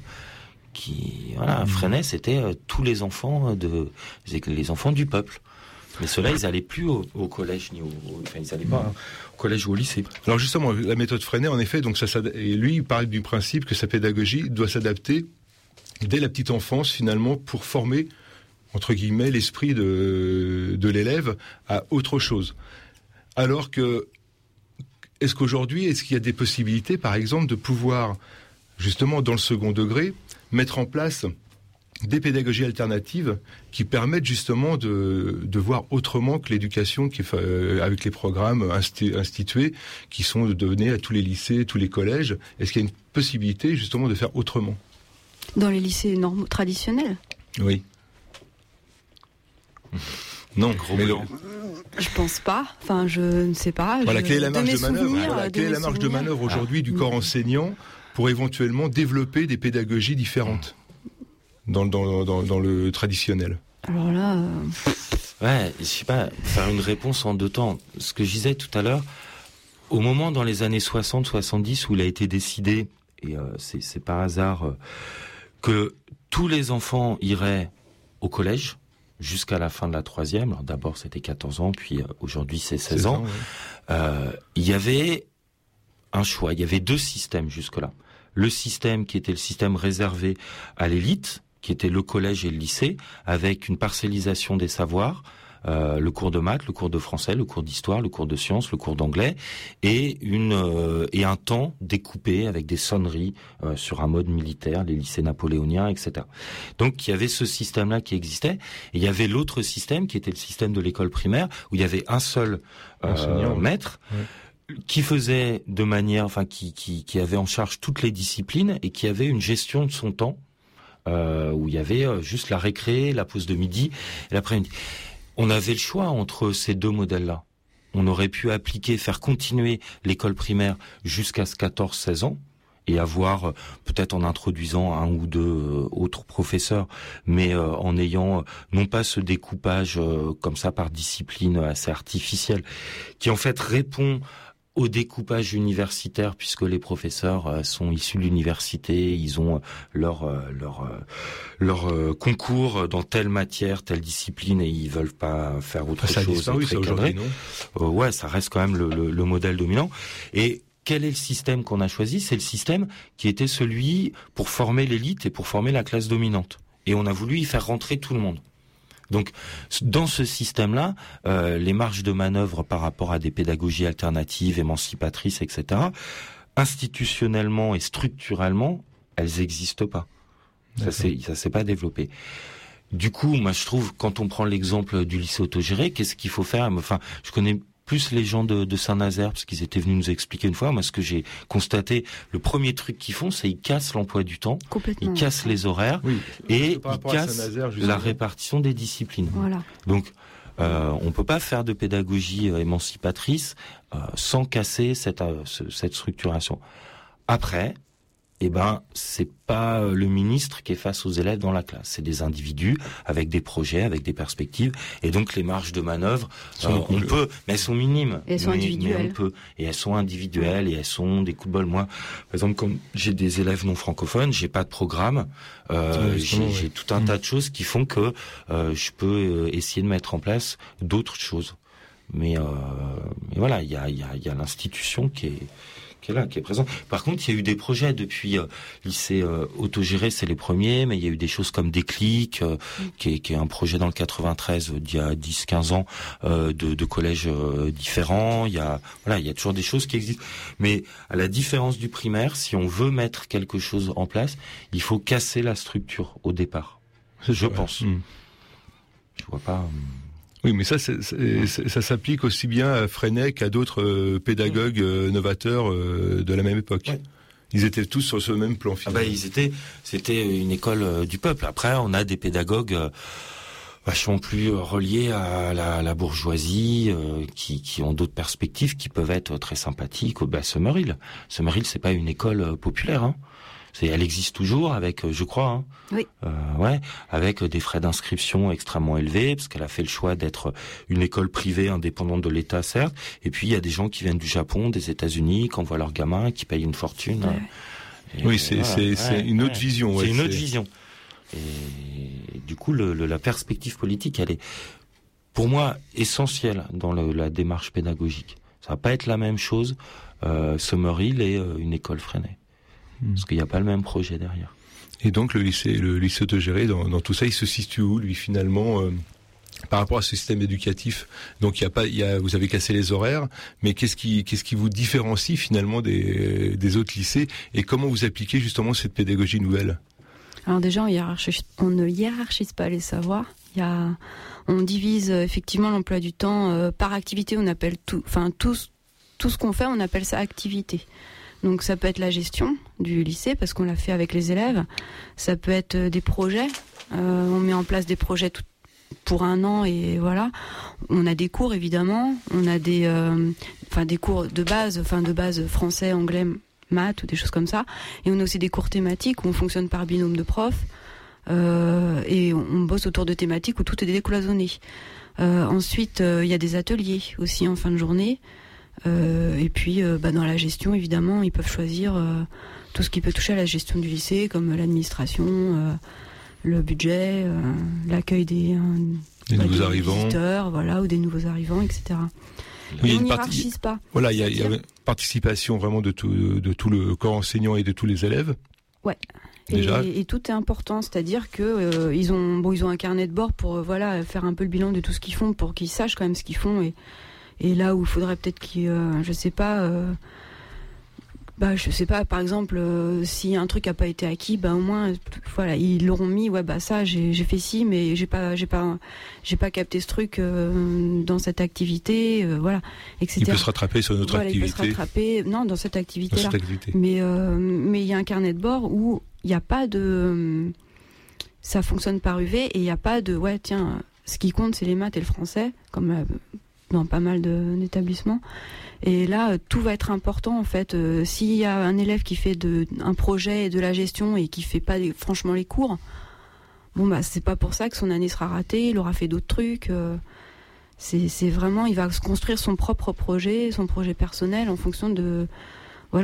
Freinet, c'était tous les enfants les enfants du peuple. Mais ceux-là, ils allaient plus au collège ils allaient pas au collège ou au lycée. Alors justement, la méthode Freinet, en effet, donc et lui, il parle du principe que sa pédagogie doit s'adapter dès la petite enfance, finalement, pour former entre guillemets l'esprit de l'élève à autre chose. Alors que est-ce qu'il y a des possibilités, par exemple, de pouvoir, justement, dans le second degré, mettre en place des pédagogies alternatives qui permettent justement de voir autrement que l'éducation avec les programmes institués qui sont donnés à tous les lycées, tous les collèges. Est-ce qu'il y a une possibilité justement de faire autrement ? Dans les lycées traditionnels ? Oui. Non, mais non. Je pense pas. Enfin, je ne sais pas. Voilà, quelle est la marge de manœuvre quelle est la marge de manœuvre aujourd'hui du corps enseignant pour éventuellement développer des pédagogies différentes dans le traditionnel? Alors là... Ouais, je sais pas, faire une réponse en 2 temps. Ce que je disais tout à l'heure, au moment dans les années 60-70 où il a été décidé, et c'est par hasard, que tous les enfants iraient au collège, jusqu'à la fin de la 3e. Alors d'abord c'était 14 ans, puis aujourd'hui c'est 16 ans. Ouais. Il y avait un choix, il y avait 2 systèmes jusque-là. Le système qui était le système réservé à l'élite, qui était le collège et le lycée, avec une parcellisation des savoirs, le cours de maths, le cours de français, le cours d'histoire, le cours de sciences, le cours d'anglais, et un temps découpé avec des sonneries sur un mode militaire, les lycées napoléoniens, etc. Donc il y avait ce système-là qui existait, et il y avait l'autre système qui était le système de l'école primaire, où il y avait un seul maître. Ouais. Qui faisait de manière, enfin qui avait en charge toutes les disciplines et qui avait une gestion de son temps, où il y avait juste la récré, la pause de midi et l'après-midi. On avait le choix entre ces 2 modèles-là. On aurait pu faire continuer l'école primaire jusqu'à 14-16 ans et avoir, peut-être en introduisant 1 ou 2 autres professeurs, mais en ayant non pas ce découpage comme ça par discipline assez artificiel, qui en fait répond au découpage universitaire, puisque les professeurs sont issus de l'université, ils ont leur concours dans telle matière, telle discipline, et ils veulent pas faire autre chose. Ça a disparu, ça, aujourd'hui, non ? Ouais, ça reste quand même le modèle dominant. Et quel est le système qu'on a choisi ? C'est le système qui était celui pour former l'élite et pour former la classe dominante. Et on a voulu y faire rentrer tout le monde. Donc, dans ce système-là, les marges de manœuvre par rapport à des pédagogies alternatives, émancipatrices, etc., institutionnellement et structurellement, elles n'existent pas. Ça s'est pas développé. Du coup, moi, je trouve, quand on prend l'exemple du lycée autogéré, qu'est-ce qu'il faut faire ? Enfin, je connais plus les gens de Saint-Nazaire, parce qu'ils étaient venus nous expliquer une fois. Moi, ce que j'ai constaté, le premier truc qu'ils font, c'est ils cassent l'emploi du temps, ils cassent les horaires, et ils cassent la répartition des disciplines. Voilà. Donc, on peut pas faire de pédagogie émancipatrice sans casser cette structuration. Après, c'est pas le ministre qui est face aux élèves dans la classe. C'est des individus avec des projets, avec des perspectives. Et donc, les marges de manœuvre, on peut, mais elles sont minimes. Et elles sont individuelles. Mais on peut. Et elles sont individuelles, et elles sont des coups de bol. Moi, par exemple, comme j'ai des élèves non francophones, j'ai pas de programme, j'ai tout un tas de choses qui font que, je peux essayer de mettre en place d'autres choses. Mais voilà, il y a l'institution qui est présent. Par contre, il y a eu des projets depuis lycée autogéré, c'est les premiers, mais il y a eu des choses comme Déclic, qui est un projet dans le 93 d'il y a 10-15 ans, de collèges différents. Il y a toujours des choses qui existent. Mais à la différence du primaire, si on veut mettre quelque chose en place, il faut casser la structure au départ. Je pense. Je vois pas. Oui, mais ça s'applique aussi bien à Freinet qu'à d'autres pédagogues novateurs de la même époque. Ouais. Ils étaient tous sur ce même plan final. C'était une école du peuple. Après, on a des pédagogues vachement plus reliés à la bourgeoisie, qui ont d'autres perspectives, qui peuvent être très sympathiques. Summerhill, c'est pas une école populaire, hein. Elle existe toujours avec, je crois, oui. Avec des frais d'inscription extrêmement élevés, parce qu'elle a fait le choix d'être une école privée indépendante de l'État, certes. Et puis il y a des gens qui viennent du Japon, des États-Unis, qui envoient leurs gamins, qui payent une fortune. Ouais. C'est une autre vision. C'est une autre vision. Et du coup, la perspective politique, elle est, pour moi, essentielle dans la démarche pédagogique. Ça va pas être la même chose, Summerhill et une école Freinet. Parce qu'il n'y a pas le même projet derrière. Et donc le lycée autogéré, dans tout ça, il se situe où, lui, finalement, par rapport à ce système éducatif? Donc vous avez cassé les horaires, mais qu'est-ce qui vous différencie finalement des autres lycées, et comment vous appliquez justement cette pédagogie nouvelle? Alors déjà, on ne hiérarchise pas les savoirs. On divise effectivement l'emploi du temps par activité. On appelle tout ce qu'on fait, on appelle ça activité. Donc ça peut être la gestion du lycée, parce qu'on l'a fait avec les élèves. Ça peut être des projets. On met en place des projets pour 1 an et voilà. On a des cours évidemment. On a des cours de base français, anglais, maths ou des choses comme ça. Et on a aussi des cours thématiques où on fonctionne par binôme de profs. Et on bosse autour de thématiques où tout est décloisonné. Ensuite, il y a des ateliers aussi en fin de journée. Et puis, dans la gestion, évidemment, ils peuvent choisir tout ce qui peut toucher à la gestion du lycée, comme l'administration, le budget, l'accueil des nouveaux arrivants, visiteurs, voilà, ou des nouveaux arrivants, etc. Oui, on n'hierarchise pas. Voilà, il y a une participation vraiment de tout le corps enseignant et de tous les élèves. Ouais. Et tout est important, c'est-à-dire que ils ont un carnet de bord pour faire un peu le bilan de tout ce qu'ils font, pour qu'ils sachent quand même ce qu'ils font, et là où il faudrait peut-être qu'ils je sais pas, par exemple, si un truc a pas été acquis, au moins ils l'auront mis, ça j'ai fait ci, mais j'ai pas capté ce truc dans cette activité, etc. Il peut se rattraper sur notre activité. Il peut se rattraper dans cette activité là. Mais il y a un carnet de bord où il n'y a pas de, ça fonctionne par UV, et il n'y a pas de ce qui compte c'est les maths et le français, comme dans pas mal d'établissements. Et là, tout va être important en fait. S'il y a un élève qui fait un projet et de la gestion et qui fait pas franchement les cours, c'est pas pour ça que son année sera ratée. Il aura fait d'autres trucs. C'est vraiment, il va se construire son propre projet, son projet personnel en fonction de, il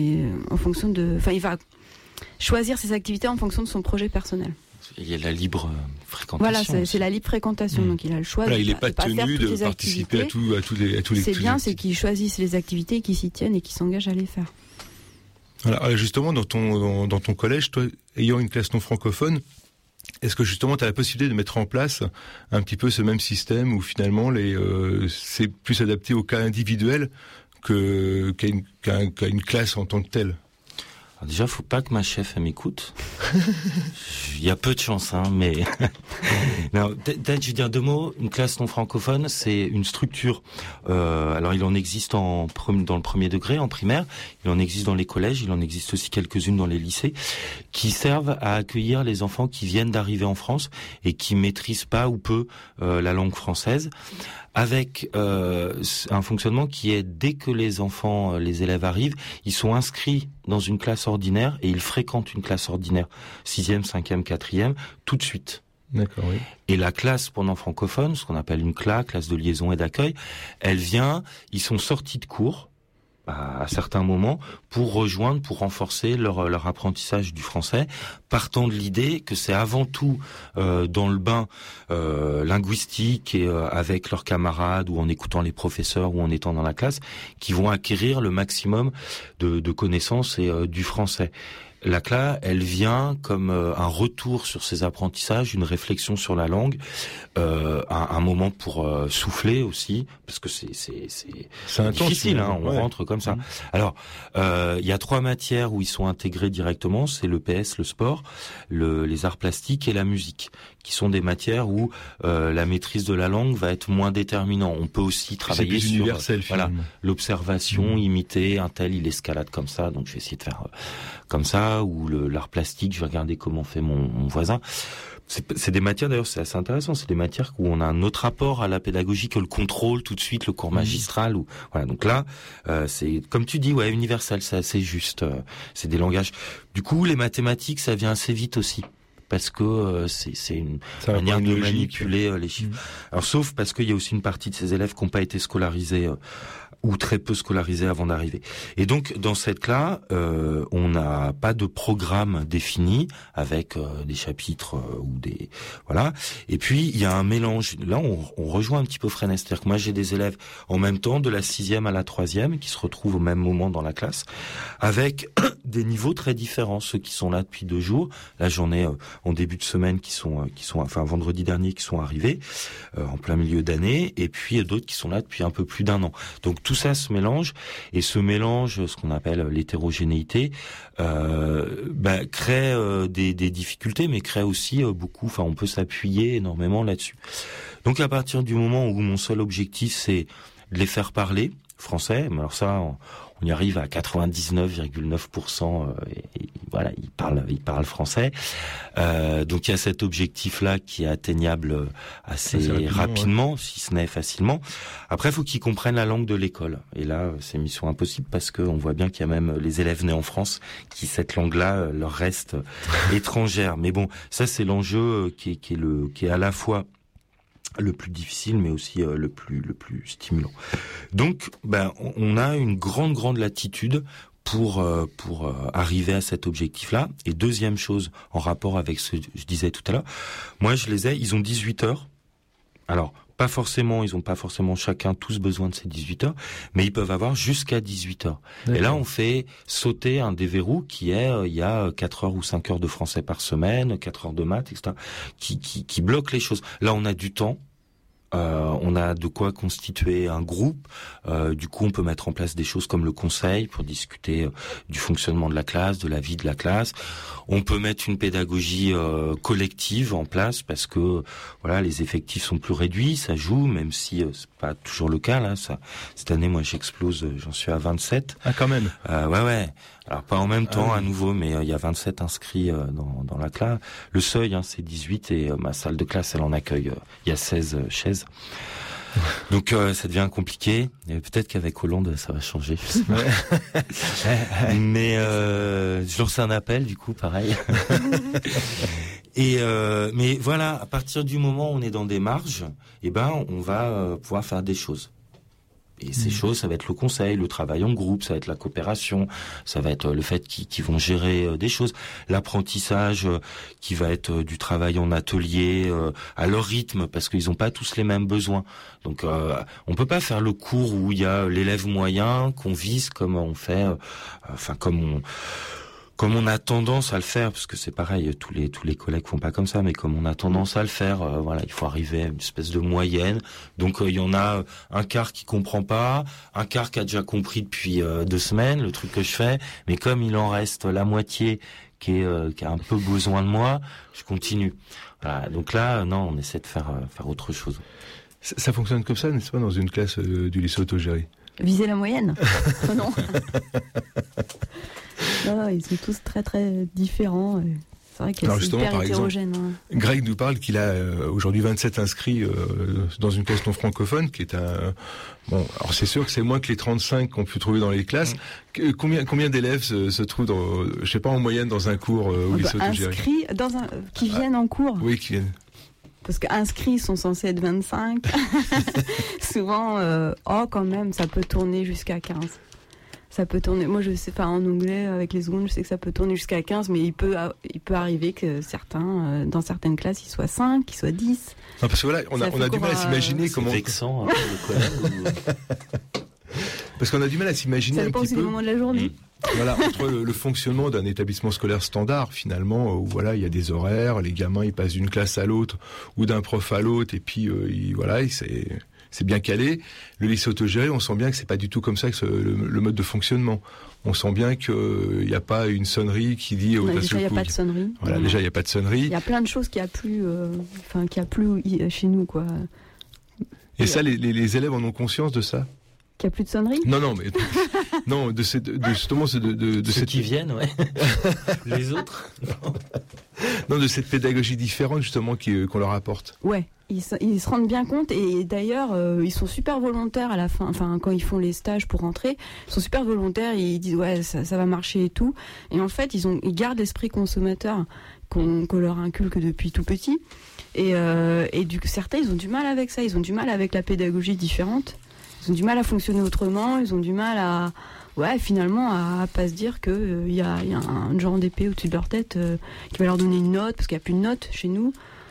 va choisir ses activités en fonction de son projet personnel. Il y a la libre fréquentation. Voilà, c'est la libre fréquentation, donc il a le choix. Il n'est pas tenu de participer à tous les. C'est bien, c'est qu'ils choisissent les activités, qu'ils s'y tiennent et qu'ils s'engagent à les faire. Alors justement, dans ton collège, toi, ayant une classe non francophone, est-ce que justement tu as la possibilité de mettre en place un petit peu ce même système où finalement c'est plus adapté au cas individuel qu'à une classe en tant que telle? Alors déjà, faut pas que ma chef elle m'écoute. Il y a peu de chance, mais non, peut-être je vais dire 2 mots. Une classe non francophone, c'est une structure. Alors, il en existe dans le premier degré, en primaire. Il en existe dans les collèges. Il en existe aussi quelques-unes dans les lycées, qui servent à accueillir les enfants qui viennent d'arriver en France et qui maîtrisent pas ou peu la langue française, avec un fonctionnement qui est, dès que les élèves arrivent, ils sont inscrits dans une classe ordinaire et ils fréquentent une classe ordinaire, 6e, 5e, 4e, tout de suite. D'accord, oui. Et la classe pendant francophone, ce qu'on appelle une classe de liaison et d'accueil, ils sont sortis de cours à certains moments pour renforcer leur apprentissage du français, partant de l'idée que c'est avant tout dans le bain linguistique et avec leurs camarades ou en écoutant les professeurs ou en étant dans la classe qu'ils vont acquérir le maximum de connaissances et du français. La CLA, elle vient comme un retour sur ses apprentissages, une réflexion sur la langue, un moment pour souffler aussi, parce que c'est difficile, on rentre comme ça. Alors, il y a 3 matières où ils sont intégrés directement, c'est le PS, le sport, les arts plastiques et la musique, qui sont des matières où la maîtrise de la langue va être moins déterminant. On peut aussi travailler sur l'observation, imiter un tel, il escalade comme ça, donc je vais essayer de faire comme ça, ou l'art plastique, je vais regarder comment fait mon voisin. C'est des matières, d'ailleurs, c'est assez intéressant, c'est des matières où on a un autre rapport à la pédagogie que le contrôle tout de suite, le cours magistral. Donc là, c'est, comme tu dis, universel, c'est assez juste, c'est des langages. Du coup, les mathématiques, ça vient assez vite aussi, parce que c'est une manière de manipuler les chiffres. Alors, sauf parce qu'il y a aussi une partie de ces élèves qui n'ont pas été scolarisés ou très peu scolarisés avant d'arriver. Et donc, dans cette classe, on n'a pas de programme défini avec des chapitres ou des... Voilà. Et puis, il y a un mélange. Là, on rejoint un petit peu Fresnes. C'est-à-dire que moi, j'ai des élèves en même temps, de la 6e à la 3e, qui se retrouvent au même moment dans la classe, avec des niveaux très différents. Ceux qui sont là depuis 2 jours, là, j'en ai en début de semaine qui sont enfin vendredi dernier qui sont arrivés en plein milieu d'année, et puis d'autres qui sont là depuis un peu plus d'1 an. Donc tout ça se mélange, et ce mélange, ce qu'on appelle l'hétérogénéité, crée des difficultés, mais crée aussi beaucoup. Enfin, on peut s'appuyer énormément là-dessus. Donc à partir du moment où mon seul objectif c'est de les faire parler français, mais alors ça on y arrive à 99,9%, et voilà, ils parlent français. Donc il y a cet objectif-là qui est atteignable assez rapidement, si ce n'est facilement. Après, il faut qu'ils comprennent la langue de l'école. Et là, c'est mission impossible parce que on voit bien qu'il y a même les élèves nés en France qui cette langue-là leur reste étrangère. Mais bon, ça c'est l'enjeu qui est à la fois le plus difficile, mais aussi le plus stimulant. Donc, on a une grande latitude pour arriver à cet objectif-là. Et deuxième chose, en rapport avec ce que je disais tout à l'heure, moi ils ont 18 heures. Alors, ils ont pas forcément chacun tous besoin de ces 18 heures, mais ils peuvent avoir jusqu'à 18 heures. D'accord. Et là, on fait sauter un des verrous qui est, il y a 4 heures ou 5 heures de français par semaine, 4 heures de maths, etc., qui bloquent les choses. Là, on a du temps. On a de quoi constituer un groupe. Du coup, on peut mettre en place des choses comme le conseil pour discuter du fonctionnement de la classe, de la vie de la classe. On peut mettre une pédagogie collective en place parce que voilà, les effectifs sont plus réduits, ça joue, même si c'est pas toujours le cas là. Cette année, moi, j'explose, j'en suis à 27. Ah, quand même. Ouais. Alors pas en même temps à nouveau, mais il y a 27 inscrits dans la classe. Le seuil, c'est 18 et ma salle de classe, elle en accueille. Il y a 16 chaises. Donc ça devient compliqué. Et peut-être qu'avec Hollande, ça va changer. Je sais pas. Mais je lance un appel, du coup, pareil. Et mais voilà, à partir du moment où on est dans des marges, on va pouvoir faire des choses. Et ces choses, ça va être le conseil, le travail en groupe, ça va être la coopération, ça va être le fait qu'ils vont gérer des choses, l'apprentissage qui va être du travail en atelier à leur rythme, parce qu'ils n'ont pas tous les mêmes besoins. Donc on peut pas faire le cours où il y a l'élève moyen qu'on vise comme on fait, comme on a tendance à le faire, parce que c'est pareil, tous les collègues font pas comme ça, mais comme on a tendance à le faire, il faut arriver à une espèce de moyenne. Donc il y en a un quart qui comprend pas, un quart qui a déjà compris depuis 2 semaines le truc que je fais, mais comme il en reste la moitié qui a un peu besoin de moi, je continue. Voilà, donc là, non, on essaie de faire autre chose. Ça fonctionne comme ça, n'est-ce pas, dans une classe du lycée autogéré? Viser la moyenne? Non. Non, ils sont tous très très différents. C'est vrai que c'est hyper hétérogène. Greg nous parle qu'il a aujourd'hui 27 inscrits dans une classe non francophone, qui est alors c'est sûr que c'est moins que les 35 qu'on peut trouver dans les classes. Combien d'élèves se trouvent en moyenne dans un cours au lycée autogéré? Inscrits qui viennent en cours? Oui, qui viennent. Parce qu'inscrits sont censés être 25. Souvent, quand même, ça peut tourner jusqu'à 15. Ça peut tourner. Moi, je sais pas en anglais avec les secondes, je sais que ça peut tourner jusqu'à 15, mais il peut arriver que certains, dans certaines classes, ils soient 5, qu'ils soient 10. Non, parce que voilà, on a du mal à s'imaginer comment. C'est vexant, un peu, le collège. Parce qu'on a du mal à s'imaginer un petit peu. Ça dépend aussi du moment de la journée. Voilà, entre le fonctionnement d'un établissement scolaire standard, finalement, où il y a des horaires, les gamins, ils passent d'une classe à l'autre, ou d'un prof à l'autre, et puis c'est bien calé. Le lycée autogéré, on sent bien que c'est pas du tout comme ça que le mode de fonctionnement. On sent bien qu'il n'y a pas une sonnerie qui dit déjà, il n'y a pas de sonnerie. Voilà, déjà, il n'y a pas de sonnerie. Il y a plein de choses qu'il n'y a plus, chez nous, quoi. Et ça, les élèves en ont conscience de ça? Qu'il n'y a plus de sonnerie? Non, mais non, justement de ceux qui viennent, ouais. Les autres. Non, de cette pédagogie différente justement qu'on leur apporte. Ouais. Ils se rendent bien compte, et d'ailleurs ils sont super volontaires à la fin, quand ils font les stages pour rentrer, ils sont super volontaires, ils disent ça va marcher et tout, et en fait ils gardent l'esprit consommateur qu'on leur inculque depuis tout petit, et certains ils ont du mal avec ça, ils ont du mal avec la pédagogie différente, ils ont du mal à fonctionner autrement, ils ont du mal à finalement à pas se dire que il y a un genre d'épée au-dessus de leur tête qui va leur donner une note, parce qu'il n'y a plus de notes chez nous.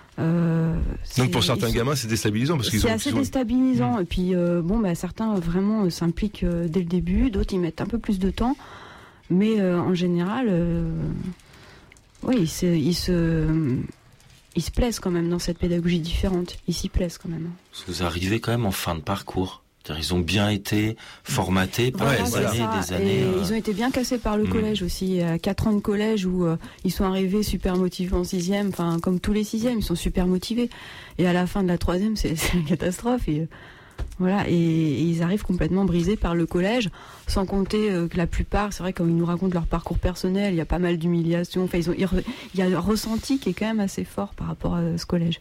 Donc pour certains gamins c'est déstabilisant parce c'est assez déstabilisant, et puis certains vraiment s'impliquent dès le début, d'autres ils mettent un peu plus de temps, mais en général Oui, ils se plaisent quand même dans cette pédagogie différente. Ils s'y plaisent quand même. Vous arrivez quand même en fin de parcours. Ils ont bien été formatés par des années. Ils ont été bien cassés par le collège aussi. Il y a 4 ans de collège où ils sont arrivés super motivés en 6e. Enfin, comme tous les 6e, ils sont super motivés. Et à la fin de la 3e, c'est une catastrophe. Et voilà. Et ils arrivent complètement brisés par le collège. Sans compter que la plupart, c'est vrai, quand ils nous racontent leur parcours personnel, il y a pas mal d'humiliation. Enfin, il y a un ressenti qui est quand même assez fort par rapport à ce collège.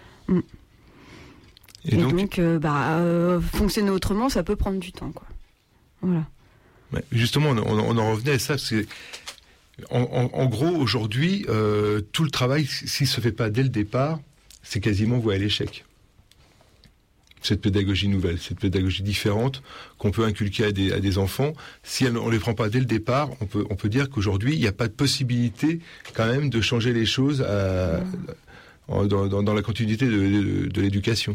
Et donc fonctionner autrement, ça peut prendre du temps, quoi. Voilà. Justement, on en revenait à ça. En gros, aujourd'hui, tout le travail, s'il se fait pas dès le départ, c'est quasiment voué à l'échec. Cette pédagogie nouvelle, cette pédagogie différente qu'on peut inculquer à des enfants, si on les prend pas dès le départ, on peut dire qu'aujourd'hui, il n'y a pas de possibilité quand même de changer les choses dans la continuité de l'éducation.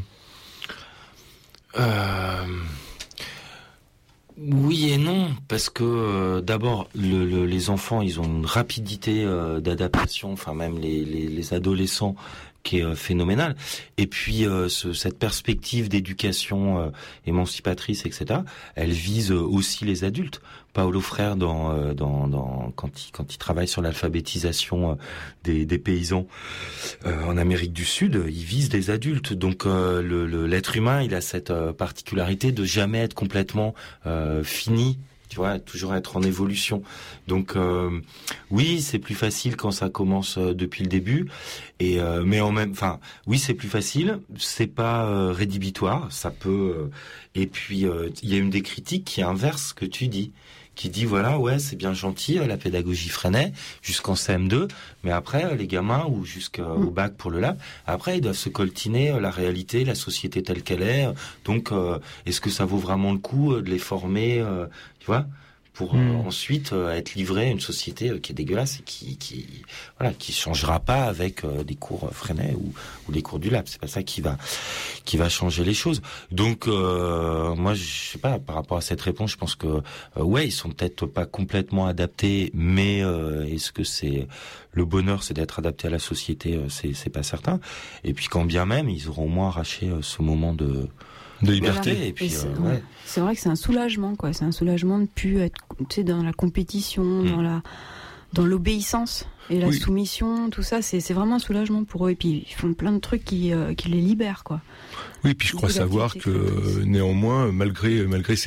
Oui et non, parce que d'abord les enfants, ils ont une rapidité d'adaptation, enfin même les adolescents, qui est phénoménale. Et puis cette perspective d'éducation émancipatrice, etc., elle vise aussi les adultes. Paulo Freire, quand il travaille sur l'alphabétisation des paysans en Amérique du Sud, il vise des adultes. Donc l'être humain, il a cette particularité de jamais être complètement fini. Tu vois, toujours être en évolution. Donc oui, c'est plus facile quand ça commence depuis le début. Et mais oui, c'est plus facile. C'est pas rédhibitoire. Ça peut. Et puis il y a une des critiques qui inverse ce que tu dis, qui dit voilà, ouais, c'est bien gentil la pédagogie Freinet jusqu'en CM2, mais après les gamins ou jusqu'au bac pour le lab, après ils doivent se coltiner la réalité, la société telle qu'elle est. Donc est-ce que ça vaut vraiment le coup de les former, tu vois, pour ensuite être livré à une société qui est dégueulasse et qui changera pas avec des cours Freinet ou les cours du lab. C'est pas ça qui va changer les choses. Donc moi je sais pas, par rapport à cette réponse, je pense que ouais, ils sont peut-être pas complètement adaptés, mais est-ce que c'est le bonheur, c'est d'être adapté à la société, c'est pas certain. Et puis quand bien même, ils auront au moins arraché ce moment de liberté. Voilà. Et puis c'est vrai que c'est un soulagement, quoi. C'est un soulagement de plus être, tu sais, dans la compétition, dans l'obéissance et la soumission, tout ça. C'est vraiment un soulagement pour eux. Et puis ils font plein de trucs qui les libèrent, quoi. Oui, puis je crois savoir que néanmoins, malgré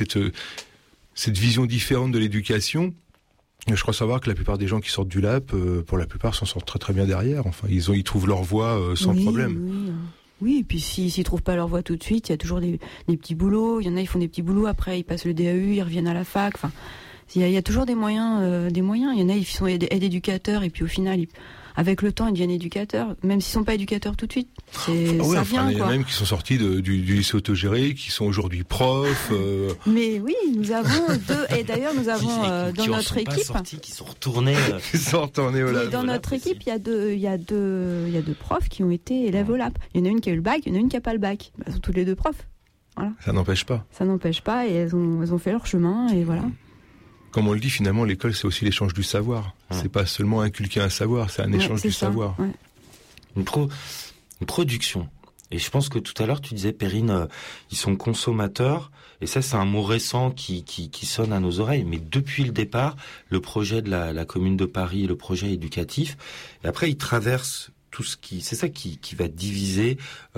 cette vision différente de l'éducation, je crois savoir que la plupart des gens qui sortent du lab, pour la plupart, s'en sortent très très bien derrière. Enfin, ils trouvent leur voie sans problème. Oui, et puis s'ils trouvent pas leur voie tout de suite, il y a toujours des petits boulots. Il y en a, ils font des petits boulots, après ils passent le DAU, ils reviennent à la fac. Enfin, il y a toujours des moyens. Il y en a, ils sont aides-éducateurs, et puis au final, avec le temps, ils deviennent éducateurs, même s'ils sont pas éducateurs tout de suite. Ça vient, il y en a même qui sont sortis du lycée autogéré, qui sont aujourd'hui profs. Mais oui, nous avons deux, et d'ailleurs nous avons dans notre équipe, qui sont retournés. Au lab. Dans notre équipe, il y a deux profs qui ont été élèves au lab. Il y en a une qui a eu le bac, il y en a une qui a pas le bac. Elles sont toutes les deux profs. Voilà. Ça n'empêche pas. Ça n'empêche pas, et elles ont fait leur chemin, et voilà. Comme on le dit, finalement, l'école, c'est aussi l'échange du savoir. C'est pas seulement inculquer un savoir, c'est un échange du savoir. Ouais. Une production. Et je pense que tout à l'heure, tu disais, Perrine, ils sont consommateurs. Et ça, c'est un mot récent qui sonne à nos oreilles. Mais depuis le départ, le projet de la Commune de Paris, le projet éducatif, et après, il traverse tout ce c'est ça qui va diviser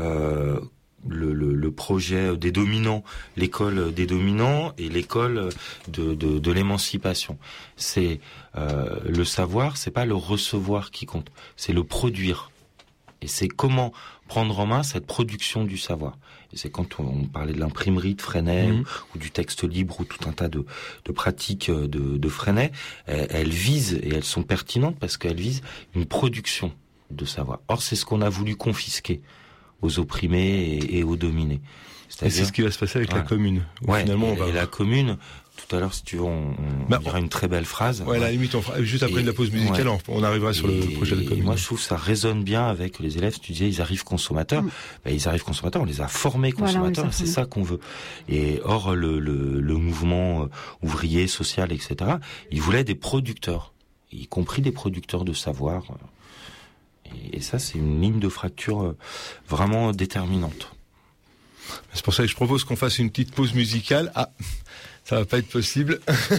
le projet des dominants, l'école des dominants et l'école de l'émancipation. C'est le savoir, c'est pas le recevoir qui compte, c'est le produire. Et c'est comment prendre en main cette production du savoir. Et c'est quand on parlait de l'imprimerie de Freinet ou du texte libre ou tout un tas de pratiques de Freinet, elles visent, et elles sont pertinentes parce qu'elles visent une production de savoir. Or, c'est ce qu'on a voulu confisquer aux opprimés et aux dominés. Et c'est ce qui va se passer avec la commune. Finalement, la commune, tout à l'heure, si tu veux, on dira une très belle phrase. Ouais, à la limite, juste après la pause musicale, on arrivera sur le projet de commune. Moi, je trouve que ça résonne bien avec les élèves. Tu disais, ils arrivent consommateurs. Ils arrivent consommateurs, on les a formés consommateurs, c'est ça qu'on veut. Et or, le mouvement ouvrier, social, etc., ils voulaient des producteurs. y compris des producteurs de savoir. Et ça, c'est une ligne de fracture vraiment déterminante. C'est pour ça que je propose qu'on fasse une petite pause musicale. Ah, ça va pas être possible.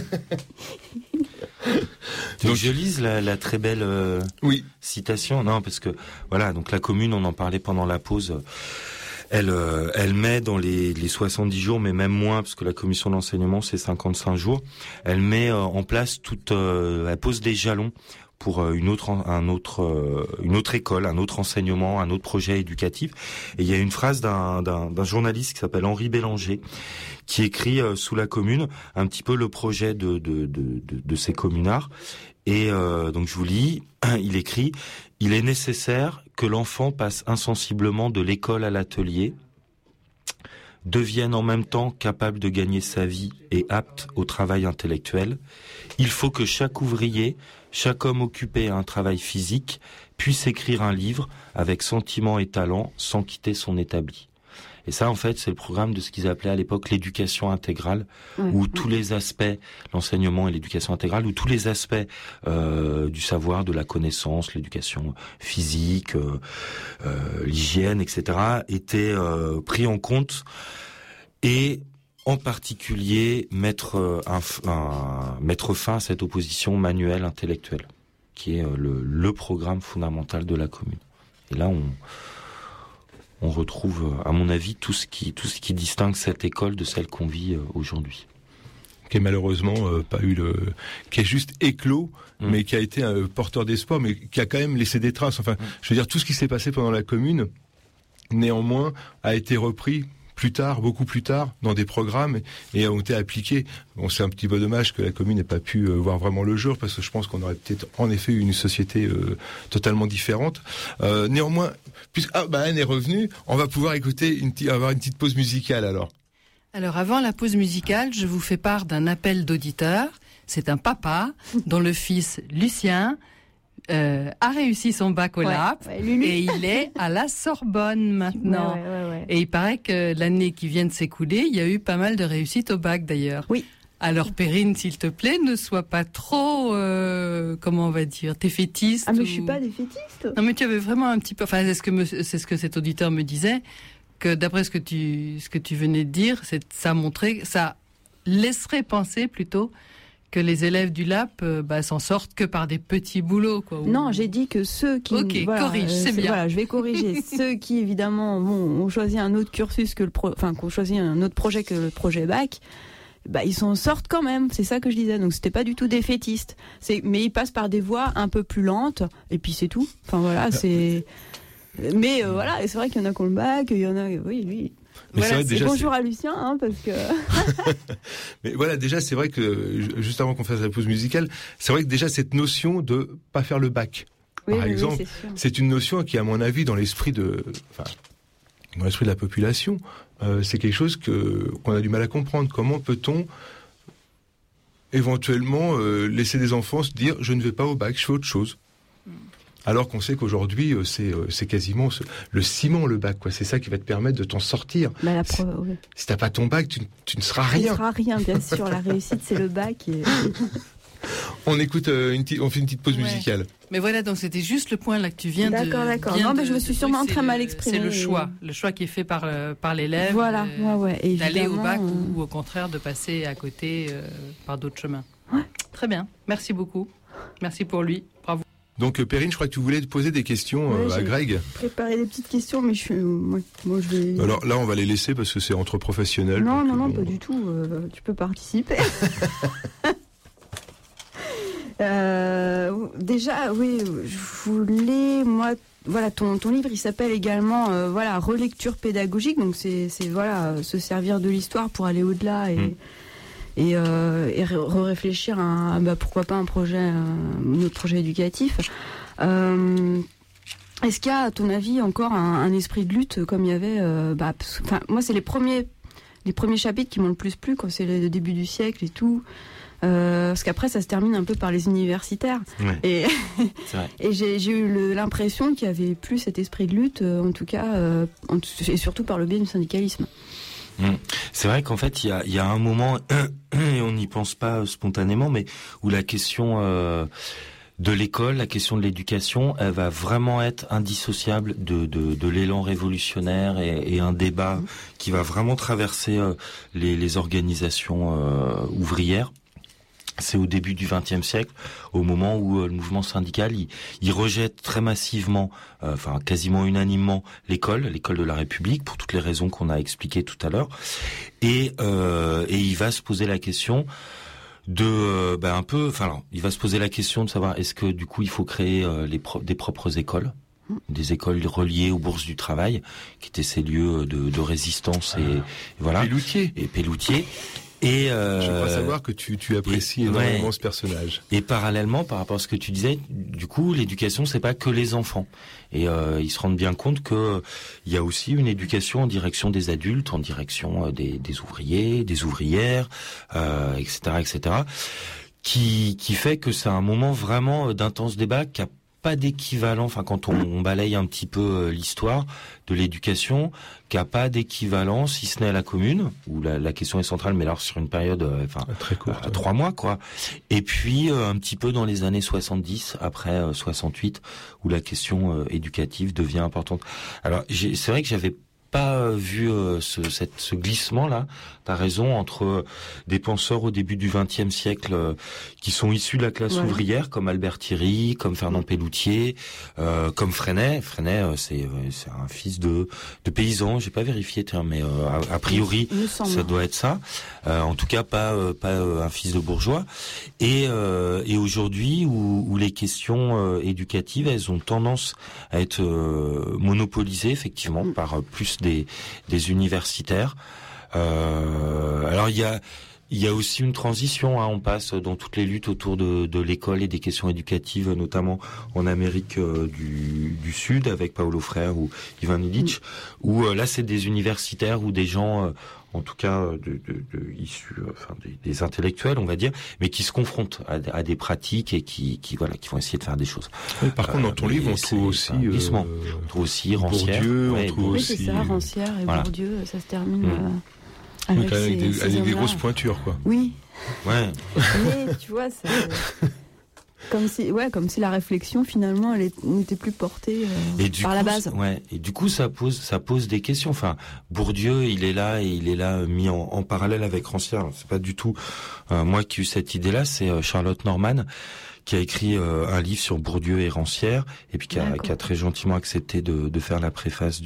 Donc je lise la très belle citation. Non, parce que voilà, donc la commune, on en parlait pendant la pause. Elle met dans les 70 jours, mais même moins, parce que la commission d'enseignement c'est 55 jours. Elle met en place elle pose des jalons pour une autre école, un autre enseignement, un autre projet éducatif. Et il y a une phrase d'un journaliste qui s'appelle Henri Bélanger, qui écrit sous la commune un petit peu le projet de ces communards. Et donc je vous lis, il écrit: il est nécessaire que l'enfant passe insensiblement de l'école à l'atelier, devienne en même temps capable de gagner sa vie et apte au travail intellectuel. Il faut que chaque ouvrier, chaque homme occupé à un travail physique, puisse écrire un livre avec sentiment et talent sans quitter son établi. Et ça, en fait, c'est le programme de ce qu'ils appelaient à l'époque l'éducation intégrale, où tous les aspects, l'enseignement et l'éducation intégrale, où tous les aspects du savoir, de la connaissance, l'éducation physique, l'hygiène, etc., étaient pris en compte, et en particulier mettre fin à cette opposition manuelle intellectuelle, qui est le programme fondamental de la commune. Et là, on retrouve, à mon avis, tout ce qui distingue cette école de celle qu'on vit aujourd'hui. Qui est malheureusement qui est juste éclos, mais qui a été un porteur d'espoir, mais qui a quand même laissé des traces. Enfin, je veux dire, tout ce qui s'est passé pendant la commune, néanmoins, a été repris plus tard, beaucoup plus tard, dans des programmes et ont été appliqués. Bon, c'est un petit peu dommage que la commune n'ait pas pu voir vraiment le jour, parce que je pense qu'on aurait peut-être en effet eu une société totalement différente. Néanmoins, Anne est revenue, on va pouvoir avoir une petite pause musicale alors. Alors avant la pause musicale, je vous fais part d'un appel d'auditeur. C'est un papa dont le fils Lucien a réussi son bac au LAP et il est à la Sorbonne maintenant. Ouais. Et il paraît que l'année qui vient de s'écouler, il y a eu pas mal de réussites au bac d'ailleurs. Oui. Alors Perrine, s'il te plaît, ne sois pas trop, comment on va dire, défaitiste. Ah mais je suis pas défaitiste. Non mais tu avais vraiment un petit peu, enfin c'est ce que cet auditeur me disait, que d'après ce que tu venais de dire, ça laisserait penser plutôt que les élèves du LAP s'en sortent que par des petits boulots, quoi. Non, j'ai dit que ceux qui... Ok, corrige, c'est bien. Voilà, je vais corriger. Ceux qui, évidemment, ont choisi un autre cursus qu'ont choisi un autre projet que le projet bac, ils s'en sortent quand même. C'est ça que je disais. Donc, c'était pas du tout défaitiste. Mais ils passent par des voies un peu plus lentes, et puis c'est tout. Enfin, voilà, c'est... Mais voilà, c'est vrai qu'il y en a qui ont le bac, il y en a... Oui. Mais voilà, c'est vrai, déjà, bonjour à Lucien, parce que... Mais voilà, déjà, c'est vrai que, juste avant qu'on fasse la pause musicale, c'est vrai que déjà, cette notion de pas faire le bac, par exemple, c'est une notion qui, à mon avis, dans l'esprit de la population, c'est quelque chose qu'on a du mal à comprendre. Comment peut-on éventuellement laisser des enfants se dire « je ne vais pas au bac, je fais autre chose ». Alors qu'on sait qu'aujourd'hui, c'est quasiment le ciment, le bac, quoi. C'est ça qui va te permettre de t'en sortir. Si t'as pas ton bac, tu ne seras rien. Tu ne seras rien, bien sûr. La réussite, c'est le bac. On écoute, on fait une petite pause musicale. Mais voilà, donc c'était juste le point là que tu viens de... D'accord. Non, mais je me suis sûrement très mal exprimée. C'est le choix qui est fait par l'élève. Voilà, d'aller au bac ou au contraire de passer à côté par d'autres chemins. Ouais. Très bien, merci beaucoup. Merci pour lui, bravo. Donc Perrine, je crois que tu voulais te poser des questions à Greg. Préparer des petites questions, mais je vais... Alors là, on va les laisser parce que c'est entre professionnels. Non, pas du tout. Tu peux participer. Déjà, oui, je voulais, ton livre, il s'appelle également, relecture pédagogique. Donc c'est se servir de l'histoire pour aller au-delà et réfléchir à pourquoi pas un autre projet éducatif. Est-ce qu'il y a, à ton avis, encore un esprit de lutte comme il y avait moi, c'est les premiers chapitres qui m'ont le plus plu, quand c'est le début du siècle et tout. Parce qu'après, ça se termine un peu par les universitaires. Ouais. Et j'ai eu l'impression qu'il y avait plus cet esprit de lutte, en tout cas, et surtout par le biais du syndicalisme. C'est vrai qu'en fait, il y a un moment, et on n'y pense pas spontanément, mais où la question de l'école, la question de l'éducation, elle va vraiment être indissociable de l'élan révolutionnaire et un débat qui va vraiment traverser les organisations ouvrières. C'est au début du XXe siècle, au moment où le mouvement syndical il rejette très massivement, quasiment unanimement l'école de la République pour toutes les raisons qu'on a expliquées tout à l'heure, et il va se poser la question de il va se poser la question de savoir est-ce que du coup il faut créer des propres écoles. Des écoles reliées aux bourses du travail, qui étaient ces lieux de résistance et voilà. Pelloutier. Et je crois savoir que tu apprécies énormément ce personnage. Et parallèlement, par rapport à ce que tu disais, du coup, l'éducation, c'est pas que les enfants. Et ils se rendent bien compte que il y a aussi une éducation en direction des adultes, en direction des ouvriers, des ouvrières, etc., qui fait que c'est un moment vraiment d'intense débat qui a pas d'équivalent, quand on balaye un petit peu l'histoire de l'éducation, qui a pas d'équivalent, si ce n'est à la Commune, où la question est centrale, mais alors sur une période très courte, 3 mois, quoi. Et puis un petit peu dans les années 70, après 68, où la question éducative devient importante. Alors c'est vrai que j'avais pas vu ce glissement-là. T'as raison, entre des penseurs au début du XXe siècle qui sont issus de la classe ouvrière, comme Albert Thierry, comme Fernand Pelloutier, comme Freinet. Freinet, c'est un fils de paysan. J'ai pas vérifié, mais a priori, ça doit être ça. En tout cas, pas un fils de bourgeois. Et aujourd'hui, où les questions éducatives, elles ont tendance à être monopolisées, effectivement, par plus des universitaires. Alors il y a aussi une transition, on passe dans toutes les luttes autour de l'école et des questions éducatives, notamment en Amérique du Sud avec Paulo Freire ou Ivan Illich, où là c'est des universitaires ou des gens en tout cas issus des intellectuels, on va dire, mais qui se confrontent à des pratiques et qui vont essayer de faire des choses. Oui, par contre, dans ton livre, on trouve aussi Rancière. Bourdieu, on trouve aussi... c'est ça, Rancière et Bourdieu, ça se termine avec des grosses pointures, quoi. Oui. Ouais. Mais tu vois, comme si la réflexion finalement elle n'était plus portée par la base. Ouais. Et du coup ça pose des questions. Bourdieu il est là mis en parallèle avec Rancière. C'est pas du tout moi qui ai eu cette idée-là. C'est Charlotte Norman qui a écrit un livre sur Bourdieu et Rancière, et puis qui a très gentiment accepté de faire la préface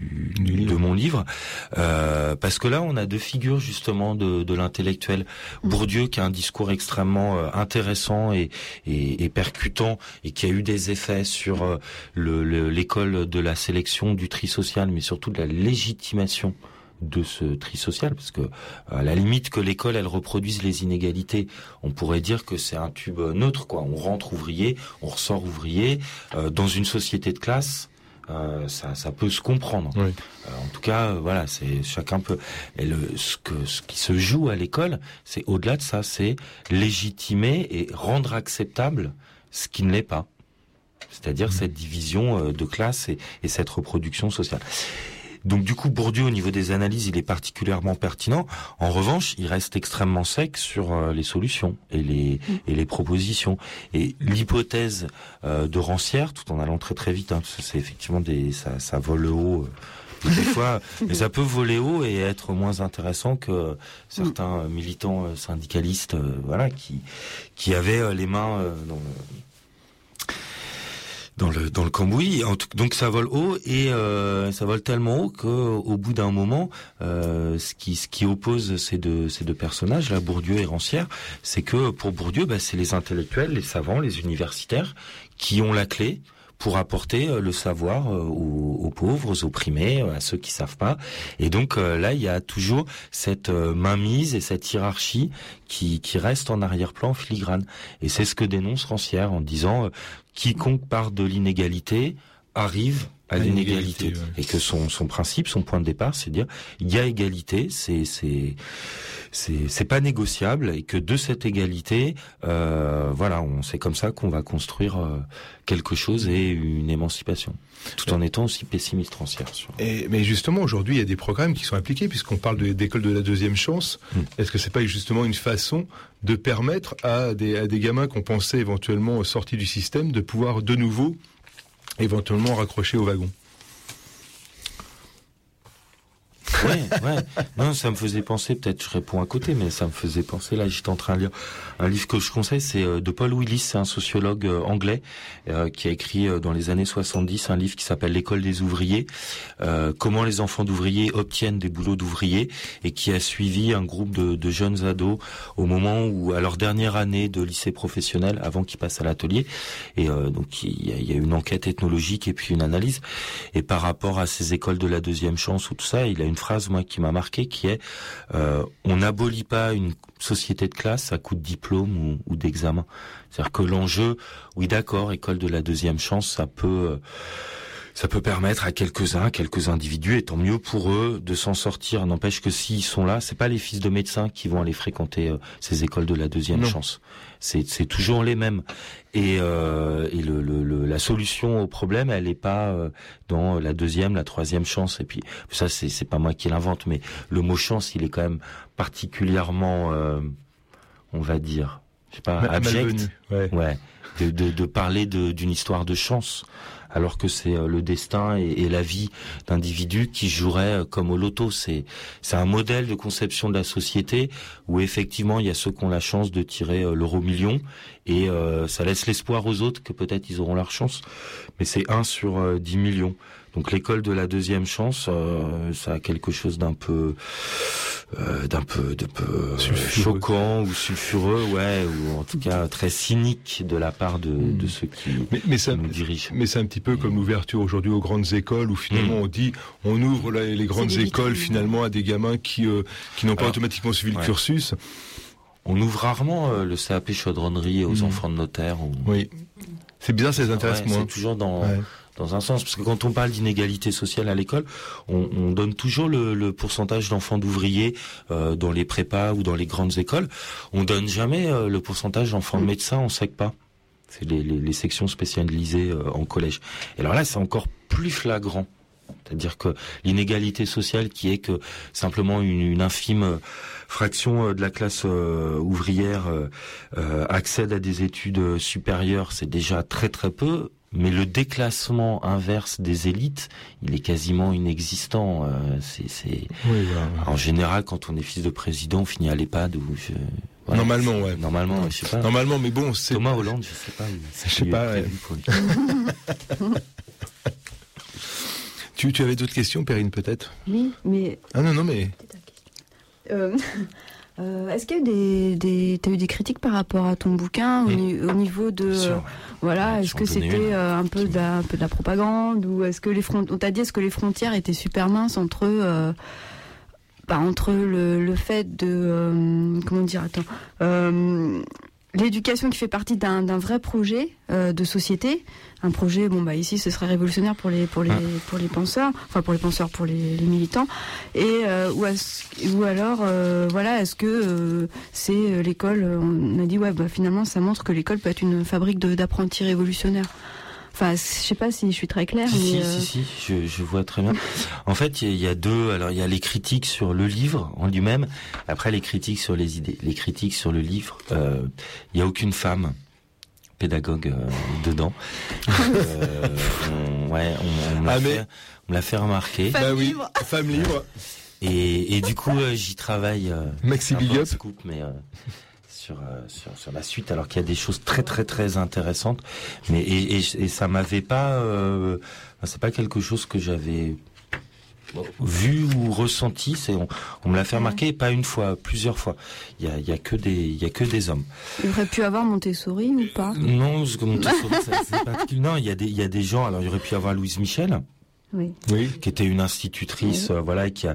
de mon livre, parce que là on a deux figures justement de l'intellectuel. Bourdieu qui a un discours extrêmement intéressant et percutant, et qui a eu des effets sur l'école de la sélection, du tri social, mais surtout de la légitimation de ce tri social, parce que à la limite que l'école elle reproduise les inégalités, on pourrait dire que c'est un tube neutre, quoi. On rentre ouvrier, on ressort ouvrier dans une société de classe. Ça peut se comprendre. Oui. En tout cas, voilà, c'est chacun peut. Et ce qui se joue à l'école, c'est au-delà de ça, c'est légitimer et rendre acceptable ce qui ne l'est pas. C'est-à-dire cette division de classe et cette reproduction sociale. Donc du coup, Bourdieu, au niveau des analyses, il est particulièrement pertinent. En revanche, il reste extrêmement sec sur les solutions et les propositions. Et l'hypothèse de Rancière, tout en allant très très vite, parce que c'est effectivement ça vole haut. Des fois, mais ça peut voler haut et être moins intéressant que certains militants syndicalistes, qui avaient les mains dans le cambouis. Donc ça vole haut, et ça vole tellement haut que au bout d'un moment, ce qui oppose ces deux personnages, là, Bourdieu et Rancière, c'est que pour Bourdieu, c'est les intellectuels, les savants, les universitaires qui ont la clé pour apporter le savoir aux pauvres, aux opprimés, à ceux qui savent pas. Et donc là, il y a toujours cette mainmise et cette hiérarchie qui reste en arrière-plan filigrane. Et c'est ce que dénonce Rancière en disant quiconque part de l'inégalité arrive à l'inégalité, ouais. et que son principe, son point de départ, c'est de dire il y a égalité, c'est pas négociable, et que de cette égalité, c'est comme ça qu'on va construire quelque chose et une émancipation, tout en étant aussi pessimiste foncière. Mais justement, aujourd'hui, il y a des programmes qui sont appliqués, puisqu'on parle d'école de la deuxième chance. Est-ce que c'est pas justement une façon de permettre à des gamins qu'on pensait éventuellement sortis du système de pouvoir de nouveau éventuellement raccrocher au wagon? Ouais. Non, ça me faisait penser, peut-être je réponds à côté, mais ça me faisait penser, là, j'étais en train de lire un livre que je conseille, c'est de Paul Willis, c'est un sociologue anglais qui a écrit dans les années 70 un livre qui s'appelle L'école des ouvriers, comment les enfants d'ouvriers obtiennent des boulots d'ouvriers, et qui a suivi un groupe de jeunes ados au moment où, à leur dernière année de lycée professionnel, avant qu'ils passent à l'atelier, et donc il y a une enquête ethnologique et puis une analyse, et par rapport à ces écoles de la deuxième chance ou tout ça, il a une phrase, moi, qui m'a marqué, qui est on n'abolit pas une société de classe à coup de diplôme ou d'examen. C'est-à-dire que l'enjeu, oui d'accord, école de la deuxième chance, ça peut permettre à quelques individus, et tant mieux pour eux, de s'en sortir. N'empêche que s'ils sont là, c'est pas les fils de médecins qui vont aller fréquenter ces écoles de la deuxième chance. C'est toujours les mêmes. Et la solution au problème, elle est pas dans la deuxième, la troisième chance. Et puis ça, c'est pas moi qui l'invente, mais le mot chance, il est quand même particulièrement, on va dire, je sais pas, abject. Ouais. De parler d'une histoire de chance, alors que c'est le destin et la vie d'individus qui joueraient comme au loto. C'est un modèle de conception de la société où effectivement il y a ceux qui ont la chance de tirer l'euro million, et ça laisse l'espoir aux autres que peut-être ils auront leur chance. Mais c'est 1 sur 10 millions. Donc l'école de la deuxième chance, ça a quelque chose d'un peu choquant ou sulfureux, ouais, ou en tout cas très cynique de la part de ceux qui nous dirigent. Mais c'est un petit peu comme l'ouverture aujourd'hui aux grandes écoles, où finalement on ouvre les grandes écoles finalement à des gamins qui n'ont pas automatiquement suivi le cursus. On ouvre rarement le CAP chaudronnerie aux enfants de notaire. Oui, c'est bien, ça les intéresse moins. C'est toujours dans un sens, parce que quand on parle d'inégalité sociale à l'école, on donne toujours le pourcentage d'enfants d'ouvriers dans les prépas ou dans les grandes écoles. On donne jamais le pourcentage d'enfants de médecins en SECPA. C'est les sections spécialisées en collège. Et alors là, c'est encore plus flagrant. C'est-à-dire que l'inégalité sociale, qui est que simplement une infime fraction de la classe ouvrière accède à des études supérieures, c'est déjà très très peu. Mais le déclassement inverse des élites, il est quasiment inexistant. En général, quand on est fils de président, on finit à l'EHPAD. Normalement, je sais pas. Normalement, mais bon, c'est... Thomas Hollande, je sais pas. Pour lui. Tu avais d'autres questions, Perrine, peut-être? Oui, mais... Ah non, mais... Est-ce qu'il y a t'as eu des critiques par rapport à ton bouquin au niveau de est-ce que c'était un peu de la propagande, ou est-ce que on t'a dit est-ce que les frontières étaient super minces entre le fait de l'éducation qui fait partie d'un vrai projet de société, un projet ici ce serait révolutionnaire pour les penseurs, pour les militants, et ou alors est-ce que c'est l'école, on a dit finalement ça montre que l'école peut être une fabrique d'apprentis révolutionnaires. Enfin, je sais pas si je suis très claire. Si, je vois très bien. En fait, il y a deux. Alors, il y a les critiques sur le livre en lui-même. Après, les critiques sur les idées. Les critiques sur le livre. Il y a aucune femme pédagogue dedans. On me l'a fait remarquer. Femme libre. Et du coup, j'y travaille. Maxi big up. Scoop, mais sur la suite, alors qu'il y a des choses très très très intéressantes, mais et ça m'avait pas, c'est pas quelque chose que j'avais vu ou ressenti. On me l'a fait remarquer, pas une fois, plusieurs fois. Il y a que des hommes. Il aurait pu avoir Montessori ou pas? Non, parce que Montessori, c'est pas. Non, il y a des gens. Alors il aurait pu avoir Louise Michel. qui était une institutrice, voilà, et qui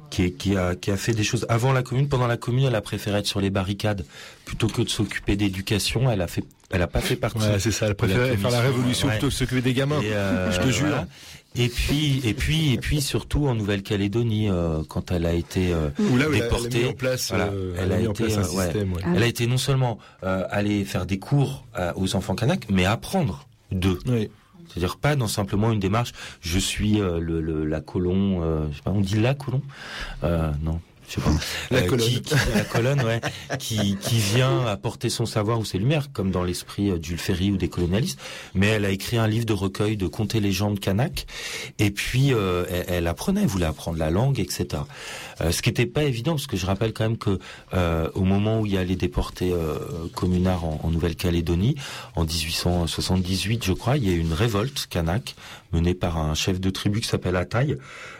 a fait des choses avant la Commune. Pendant la Commune, elle a préféré être sur les barricades plutôt que de s'occuper d'éducation. Elle a pas fait partie. Ouais, c'est ça. Elle préférait faire la révolution plutôt que s'occuper des gamins. Je te jure. Voilà. Et puis surtout en Nouvelle-Calédonie, quand elle a été déportée, elle a été non seulement aller faire des cours aux enfants kanaks, mais apprendre d'eux. Oui. C'est-à-dire pas dans simplement une démarche. Je suis la colon. Je sais pas, on dit la colon. Non. Je sais pas. La colonne. La colonne, ouais. Qui vient apporter son savoir ou ses lumières, comme dans l'esprit d'Jules Ferry ou des colonialistes. Mais elle a écrit un livre de recueil de contes et légendes kanak. Et puis, elle voulait apprendre la langue, etc. Ce qui n'était pas évident, parce que je rappelle quand même que au moment où il y a les déportés communards en Nouvelle-Calédonie, en 1878, je crois, il y a eu une révolte kanak menée par un chef de tribu qui s'appelle Ataï.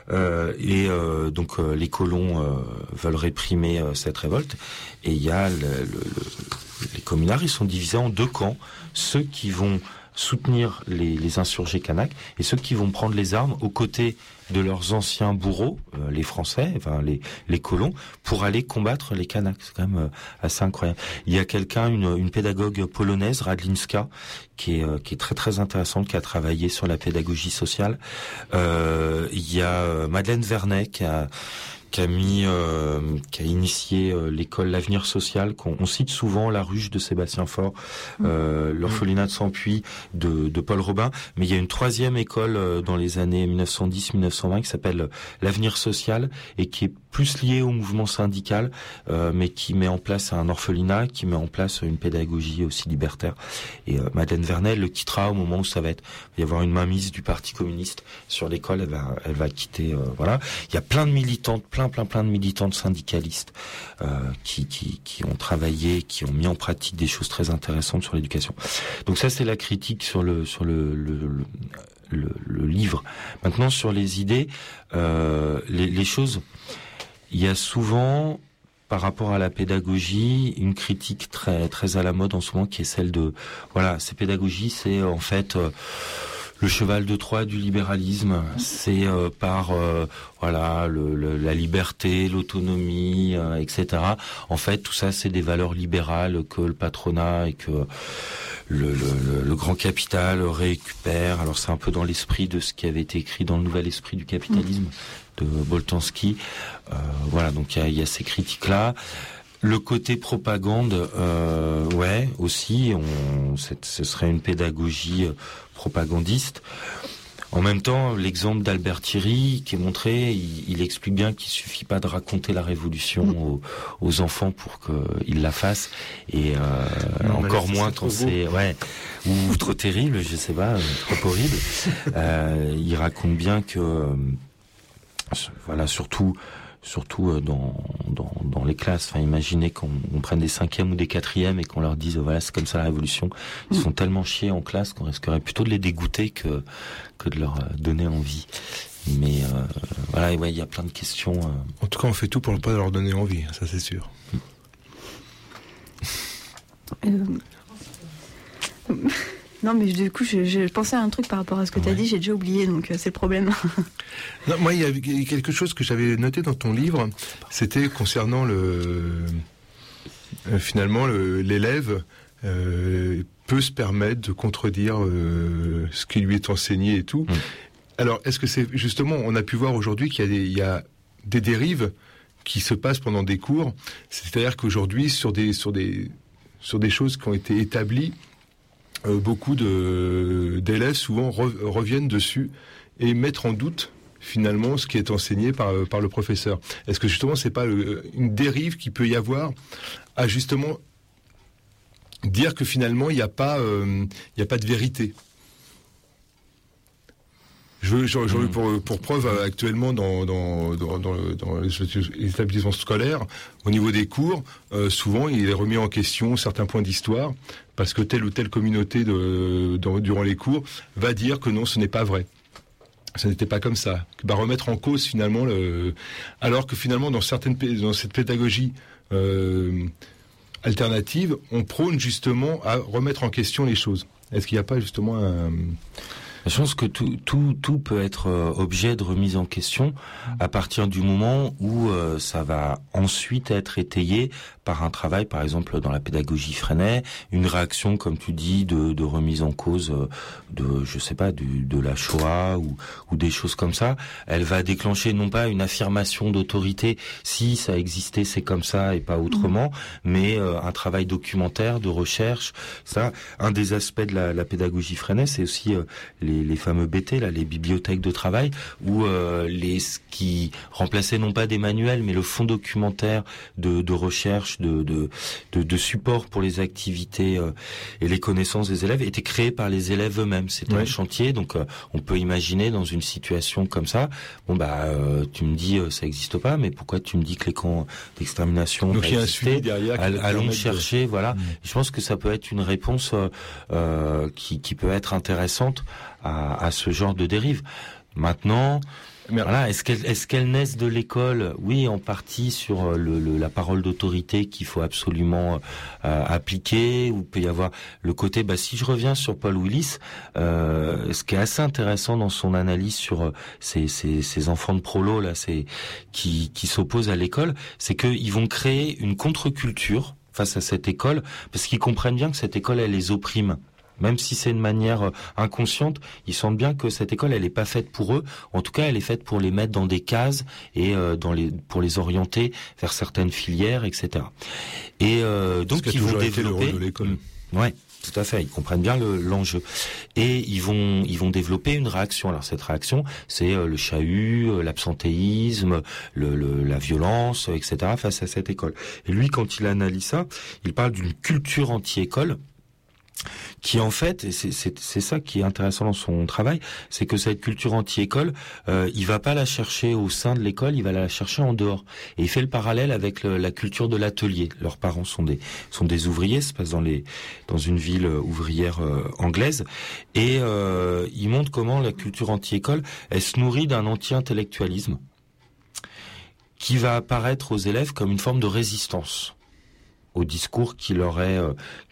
Donc les colons veulent réprimer cette révolte. Et il y a les communards, ils sont divisés en deux camps. Ceux qui vont soutenir les insurgés kanaks et ceux qui vont prendre les armes aux côtés de leurs anciens bourreaux, les Français, enfin les colons, pour aller combattre les Kanaks. C'est quand même assez incroyable. Il y a une pédagogue polonaise, Radlinska, qui est très très intéressante, qui a travaillé sur la pédagogie sociale. Il y a Madeleine Vernet qui a initié l'école L'Avenir Social, on cite souvent La Ruche de Sébastien Faure, l'Orphelinat de Sampuy de Paul Robin, mais il y a une troisième école dans les années 1910-1920 qui s'appelle L'Avenir Social et qui est plus liée au mouvement syndical, mais qui met en place un orphelinat, qui met en place une pédagogie aussi libertaire. Et Madeleine Vernet le quittera au moment où il va y avoir une mainmise du Parti communiste sur l'école, elle va quitter, voilà. Il y a plein de militantes, plein de militantes syndicalistes qui ont travaillé, qui ont mis en pratique des choses très intéressantes sur l'éducation. Donc ça, c'est la critique sur le livre. Maintenant, sur les idées, les choses, il y a souvent, par rapport à la pédagogie, une critique très très à la mode en ce moment, qui est celle de, voilà, ces pédagogies, c'est en fait le cheval de Troie du libéralisme. C'est par voilà la liberté, l'autonomie, etc. En fait, tout ça, c'est des valeurs libérales que le patronat et que le grand capital récupère. Alors c'est un peu dans l'esprit de ce qui avait été écrit dans le Nouvel Esprit du capitalisme de Boltanski. Voilà, donc il y a ces critiques-là. Le côté propagande, ouais, aussi, ce serait une pédagogie propagandiste. En même temps, l'exemple d'Albert Thierry qui est montré, il explique bien qu'il suffit pas de raconter la révolution aux enfants pour qu'ils la fassent, et non, encore moins quand c'est ou trop terrible, je sais pas, trop horrible. Il raconte bien que voilà, surtout dans les classes. Enfin, imaginez qu'on prenne des 5e ou des 4e et qu'on leur dise voilà, c'est comme ça la révolution. Ils se font tellement chier en classe qu'on risquerait plutôt de les dégoûter que de leur donner envie. Mais voilà, ouais, il y a plein de questions. En tout cas, on fait tout pour ne pas leur donner envie, ça c'est sûr. Non, mais du coup, je pensais à un truc par rapport à ce que tu as dit, j'ai déjà oublié, donc c'est le problème. Non, moi, il y a quelque chose que j'avais noté dans ton livre, c'était concernant finalement, l'élève peut se permettre de contredire ce qui lui est enseigné et tout. Alors, est-ce que c'est justement, on a pu voir aujourd'hui qu'il y a des dérives qui se passent pendant des cours, c'est-à-dire qu'aujourd'hui, sur des choses qui ont été établies, beaucoup d'élèves souvent reviennent dessus et mettent en doute finalement ce qui est enseigné par le professeur. Est-ce que justement c'est pas une dérive qui peut y avoir à justement dire que finalement il n'y a pas de vérité? J'en ai pour preuve actuellement dans les établissements scolaires, au niveau des cours, souvent il est remis en question certains points d'histoire parce que telle ou telle communauté durant les cours va dire que non, ce n'est pas vrai. Ça n'était pas comme ça. Va remettre en cause finalement alors que finalement dans cette pédagogie alternative, on prône justement à remettre en question les choses. Est-ce qu'il n'y a pas justement Je pense que tout peut être objet de remise en question à partir du moment où ça va ensuite être étayé par un travail, par exemple dans la pédagogie Freinet, une réaction, comme tu dis, de remise en cause de la Shoah ou des choses comme ça. Elle va déclencher non pas une affirmation d'autorité, si ça existait c'est comme ça et pas autrement, mais un travail documentaire, de recherche. Ça, un des aspects de la pédagogie Freinet, c'est aussi les fameux BT, là, les bibliothèques de travail, où qui remplaçaient non pas des manuels, mais le fonds documentaire de recherche, de support pour les activités et les connaissances des élèves, étaient créés par les élèves eux-mêmes. C'était un chantier, donc on peut imaginer dans une situation comme ça, tu me dis ça n'existe pas, mais pourquoi tu me dis que les camps d'extermination donc il y a un suivi derrière, allons chercher, voilà. Je pense que ça peut être une réponse qui peut être intéressante à ce genre de dérive. Maintenant, voilà, est-ce qu'elles naissent de l'école? Oui, en partie sur la parole d'autorité qu'il faut absolument appliquer, ou peut y avoir le côté. Si je reviens sur Paul Willis, ce qui est assez intéressant dans son analyse sur ces enfants de prolo là, qui s'opposent à l'école, c'est qu'ils vont créer une contre-culture face à cette école, parce qu'ils comprennent bien que cette école elle les opprime. Même si c'est de manière inconsciente, ils sentent bien que cette école, elle est pas faite pour eux. En tout cas, elle est faite pour les mettre dans des cases et pour les orienter vers certaines filières, etc. Et donc ils vont développer le rôle de l'école. Ouais, tout à fait. Ils comprennent bien l'enjeu et ils vont développer une réaction. Alors cette réaction, c'est le chahut, l'absentéisme, la violence, etc. face à cette école. Et lui, quand il analyse ça, il parle d'une culture anti-école, qui en fait, et c'est ça qui est intéressant dans son travail, c'est que cette culture anti-école, il va pas la chercher au sein de l'école, il va la chercher en dehors. Et il fait le parallèle avec la culture de l'atelier. Leurs parents sont des ouvriers, ça se passe dans une ville ouvrière anglaise, et il montre comment la culture anti-école, elle se nourrit d'un anti-intellectualisme qui va apparaître aux élèves comme une forme de résistance au discours qui leur est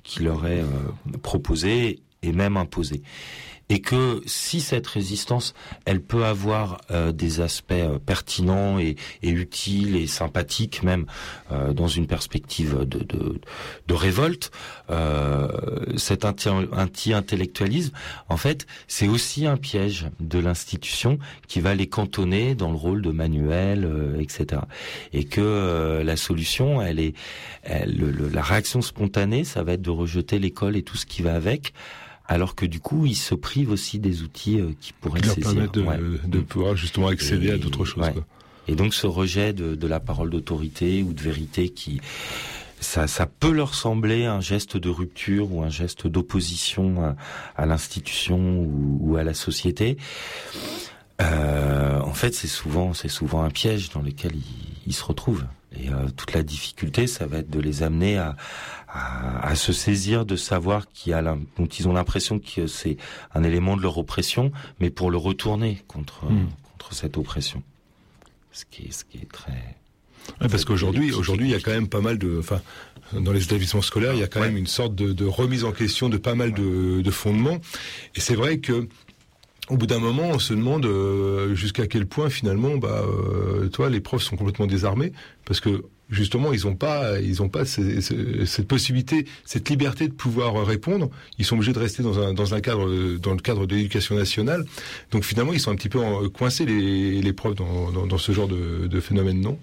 proposé et même imposé. Et que si cette résistance, elle peut avoir des aspects pertinents et utiles et sympathiques même dans une perspective de révolte, cet anti-intellectualisme, en fait, c'est aussi un piège de l'institution qui va les cantonner dans le rôle de manuel, etc. Et que la solution, la réaction spontanée, ça va être de rejeter l'école et tout ce qui va avec. Alors que du coup, ils se privent aussi des outils qui pourraient leur saisir. Permettre de pouvoir justement accéder à d'autres choses. Ouais. Quoi. Et donc ce rejet de la parole d'autorité ou de vérité, ça peut leur sembler un geste de rupture ou un geste d'opposition à l'institution ou à la société. En fait, c'est souvent un piège dans lequel ils se retrouvent. Et toute la difficulté, ça va être de les amener à se saisir de savoir dont ils ont l'impression que c'est un élément de leur oppression, mais pour le retourner contre cette oppression. Ce qui est très... Ouais, parce qu'aujourd'hui, il y a quand même pas mal dans les établissements scolaires, il y a quand même une sorte de remise en question de pas mal de fondements. Et c'est vrai que, au bout d'un moment, on se demande jusqu'à quel point finalement, les profs sont complètement désarmés, parce que justement, ils ont pas cette possibilité, cette liberté de pouvoir répondre. Ils sont obligés de rester dans le cadre de l'éducation nationale. Donc finalement, ils sont un petit peu coincés les profs dans ce genre de phénomène, non?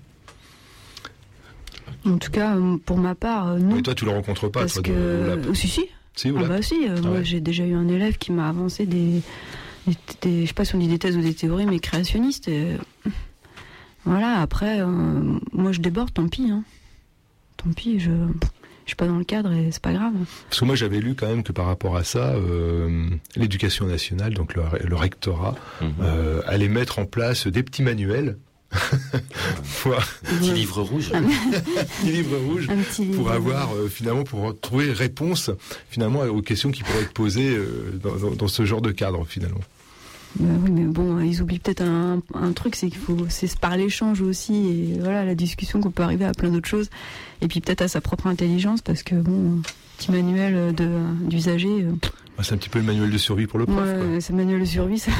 En tout cas, pour ma part, non. Mais toi, tu le rencontres pas, parce toi, que si. Moi, j'ai déjà eu un élève qui m'a avancé des je sais pas si on dit des thèses ou des théories, mais créationnistes. Voilà, après, moi je déborde, tant pis. Tant pis, je suis pas dans le cadre et c'est pas grave. Parce que moi j'avais lu quand même que par rapport à ça, l'éducation nationale, donc le rectorat, allait mettre en place des petits manuels. Petit livre rouge. Petit livre rouge pour avoir finalement pour trouver réponse finalement aux questions qui pourraient être posées dans ce genre de cadre finalement. Oui, mais bon, ils oublient peut-être un truc, c'est c'est par l'échange aussi, et voilà, la discussion qu'on peut arriver à plein d'autres choses, et puis peut-être à sa propre intelligence, parce que bon, petit manuel d'usager, C'est un petit peu le manuel de survie pour le prof. Ouais, c'est le manuel de survie, ça.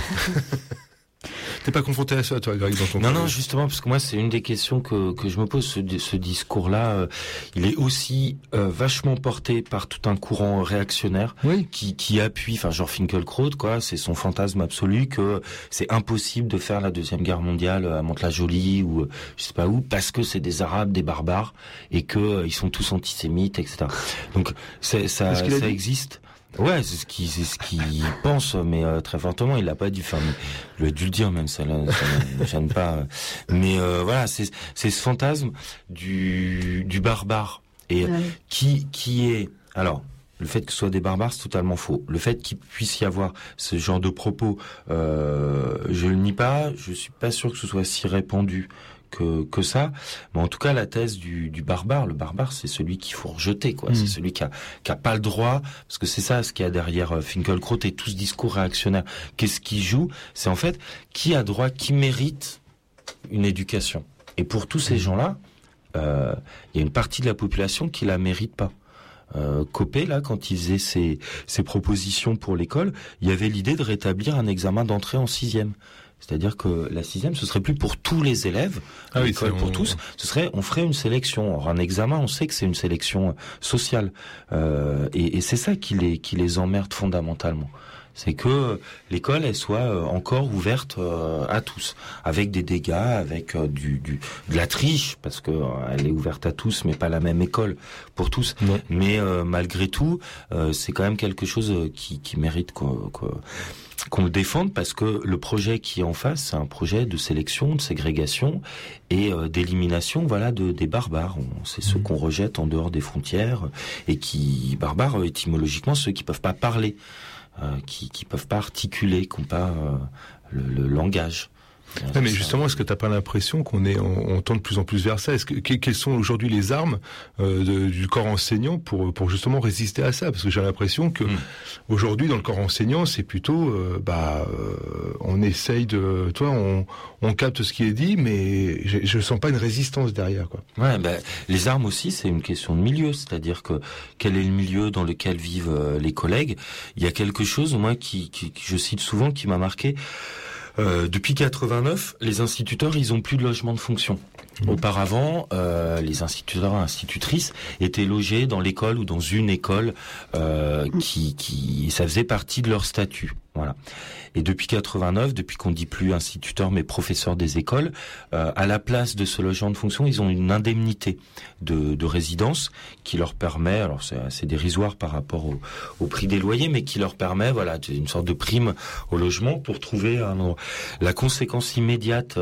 T'es pas confronté à ça, toi, Greg, dans ton Non, justement, parce que moi, c'est une des questions que je me pose. Ce discours-là, il est aussi vachement porté par tout un courant réactionnaire qui appuie, enfin, genre Finkielkraut, quoi. C'est son fantasme absolu que c'est impossible de faire la Deuxième Guerre mondiale à Mantes-la-Jolie ou je sais pas où, parce que c'est des Arabes, des barbares, et que ils sont tous antisémites, etc. Donc, ça existe. Ouais, c'est ce qu'il pense, mais très fortement. Il l'a pas dit. Enfin, il a dû le dire même. Ça ne gêne pas. Mais voilà, c'est ce fantasme du barbare et qui est. Alors, le fait que ce soit des barbares, c'est totalement faux. Le fait qu'il puisse y avoir ce genre de propos, je le nie pas. Je suis pas sûr que ce soit si répandu que ça, mais en tout cas la thèse du barbare, le barbare c'est celui qu'il faut rejeter, quoi. C'est celui qui a pas le droit, parce que c'est ça ce qu'il y a derrière Finkielkraut et tout ce discours réactionnaire. Qu'est-ce qui joue? C'est en fait qui a droit, qui mérite une éducation. Et pour tous ces gens-là, il y a une partie de la population qui la mérite pas. Copé, là, quand il faisait ses propositions pour l'école, il y avait l'idée de rétablir un examen d'entrée en 6e. C'est-à-dire que la 6e, ce serait plus pour tous les élèves, pour tous. On ferait une sélection. Alors, un examen, on sait que c'est une sélection sociale, et c'est ça qui les emmerde fondamentalement. C'est que l'école, elle soit encore ouverte à tous, avec des dégâts, avec de la triche, parce que elle est ouverte à tous, mais pas la même école pour tous. Non. Mais malgré tout, c'est quand même quelque chose qui mérite qu'on le défende, parce que le projet qui est en face, c'est un projet de sélection, de ségrégation et d'élimination, voilà, des barbares. C'est ceux qu'on rejette en dehors des frontières, et barbares étymologiquement, ceux qui peuvent pas parler, qui peuvent pas articuler, qui n'ont pas le langage. Ouais, mais justement, est-ce que t'as pas l'impression on tend de plus en plus vers ça? Quelles sont aujourd'hui les armes du corps enseignant pour justement résister à ça? Parce que j'ai l'impression que aujourd'hui, dans le corps enseignant, c'est plutôt, on essaye on capte ce qui est dit, mais je sens pas une résistance derrière, quoi. Ouais, les armes aussi, c'est une question de milieu, c'est-à-dire que quel est le milieu dans lequel vivent les collègues? Il y a quelque chose, moi, qui je cite souvent, qui m'a marqué. Depuis 89, les instituteurs, ils ont plus de logement de fonction. Auparavant, les instituteurs et institutrices étaient logés dans l'école ou dans une école qui ça faisait partie de leur statut. Voilà. Et depuis 89, depuis qu'on dit plus instituteurs mais professeurs des écoles, à la place de ce logement de fonction, ils ont une indemnité de résidence qui leur permet, alors c'est assez dérisoire par rapport au prix des loyers, mais qui leur permet, voilà, une sorte de prime au logement pour trouver un endroit. La conséquence immédiate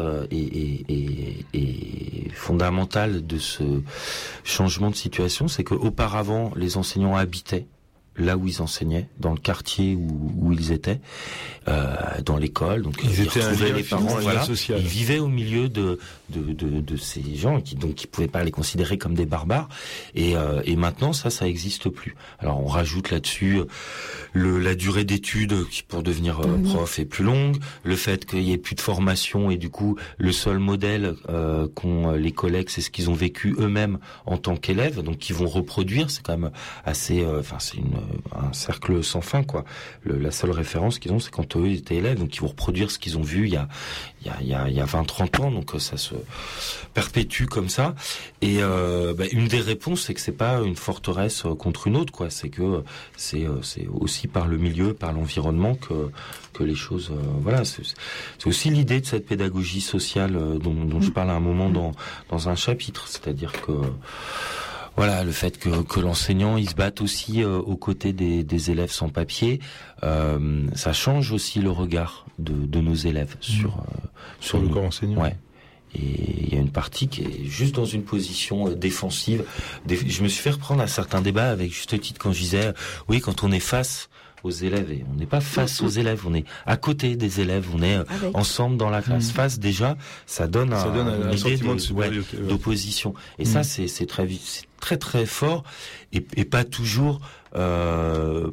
et fondamentale de ce changement de situation, c'est que auparavant, les enseignants habitaient là où ils enseignaient, dans le quartier où ils étaient, dans l'école. Donc ils retrouvaient les parents, voilà. Ils vivaient au milieu de ces gens qui pouvaient pas les considérer comme des barbares. Et maintenant ça existe plus. Alors on rajoute là-dessus la durée d'études qui pour devenir prof est plus longue, le fait qu'il y ait plus de formation et du coup le seul modèle qu'ont les collègues, c'est ce qu'ils ont vécu eux-mêmes en tant qu'élèves, donc ils vont reproduire. C'est quand même assez, c'est un cercle sans fin, quoi. La seule référence qu'ils ont, c'est quand eux ils étaient élèves, donc ils vont reproduire ce qu'ils ont vu il y a 20-30 ans, donc ça se perpétue comme ça. Et une des réponses, c'est que c'est pas une forteresse contre une autre, quoi. C'est que c'est aussi par le milieu, par l'environnement que les choses, voilà. C'est aussi l'idée de cette pédagogie sociale dont je parle à un moment dans un chapitre, c'est-à-dire que voilà, le fait que l'enseignant il se batte aussi aux côtés des élèves sans papier, ça change aussi le regard de nos élèves sur le corps enseignant. Ouais. Et il y a une partie qui est juste dans une position défensive. Je me suis fait reprendre à certains débats avec juste titre quand je disais oui, quand on est face aux élèves, et on n'est pas face aux élèves, on est à côté des élèves, on est ensemble dans la classe. Face déjà, ça donne un sentiment d'opposition. Et ça, c'est très très fort et pas toujours de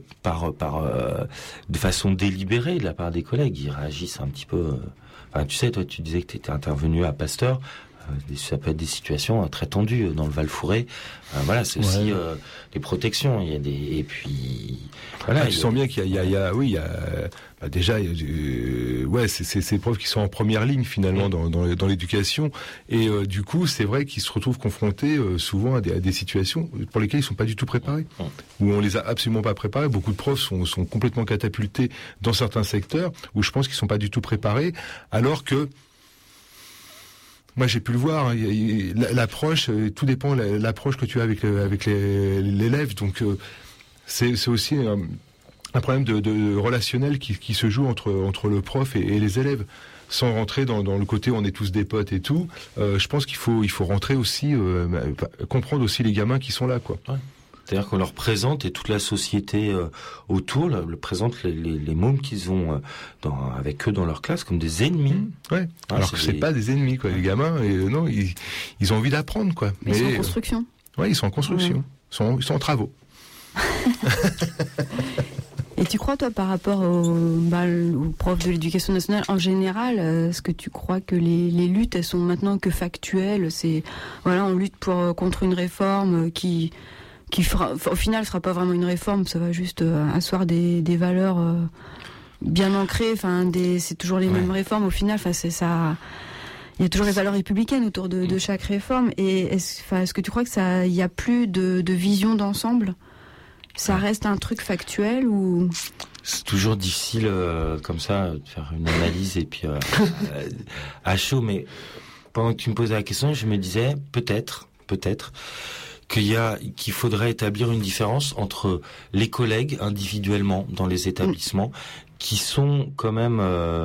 façon délibérée de la part des collègues. Ils réagissent un petit peu. Enfin, tu sais, toi, tu disais que tu étais intervenu à Pasteur. ça peut être des situations très tendues dans le Val-Fouré. Voilà, c'est aussi des protections. Il y a des et puis voilà. Tu sens bien qu'il y a déjà c'est ces profs qui sont en première ligne finalement dans l'éducation et du coup c'est vrai qu'ils se retrouvent confrontés souvent à des situations pour lesquelles ils sont pas du tout préparés, où on les a absolument pas préparés. Beaucoup de profs sont complètement catapultés dans certains secteurs où je pense qu'ils sont pas du tout préparés, alors que moi, j'ai pu le voir. L'approche, tout dépend de l'approche que tu as avec l'élève. Donc, c'est aussi un problème de relationnel qui se joue entre le prof et les élèves. Sans rentrer dans le côté où on est tous des potes et tout, je pense qu'il faut rentrer aussi, comprendre aussi les gamins qui sont là, quoi. Ouais. C'est-à-dire qu'on leur présente, et toute la société autour le présente les mômes qu'ils ont avec eux dans leur classe comme des ennemis. Ouais. Alors que c'est pas des ennemis, quoi. Les gamins, non, ils ont envie d'apprendre, quoi. Mais ils sont en construction. Ouais, ils sont en construction. Ils sont en travaux. Et tu crois, toi, par rapport aux profs de l'éducation nationale en général, est-ce que tu crois que les luttes, elles sont maintenant que factuelles? On lutte contre une réforme qui au final sera pas vraiment une réforme, ça va juste asseoir des valeurs bien ancrées. C'est toujours les mêmes réformes au final. C'est ça. Il y a toujours les valeurs républicaines autour de chaque réforme. Et est-ce que tu crois que il y a plus de vision d'ensemble? Ça reste un truc factuel ou? C'est toujours difficile comme ça de faire une analyse et puis à chaud. Mais pendant que tu me posais la question, je me disais peut-être qu'il faudrait établir une différence entre les collègues individuellement dans les établissements qui sont quand même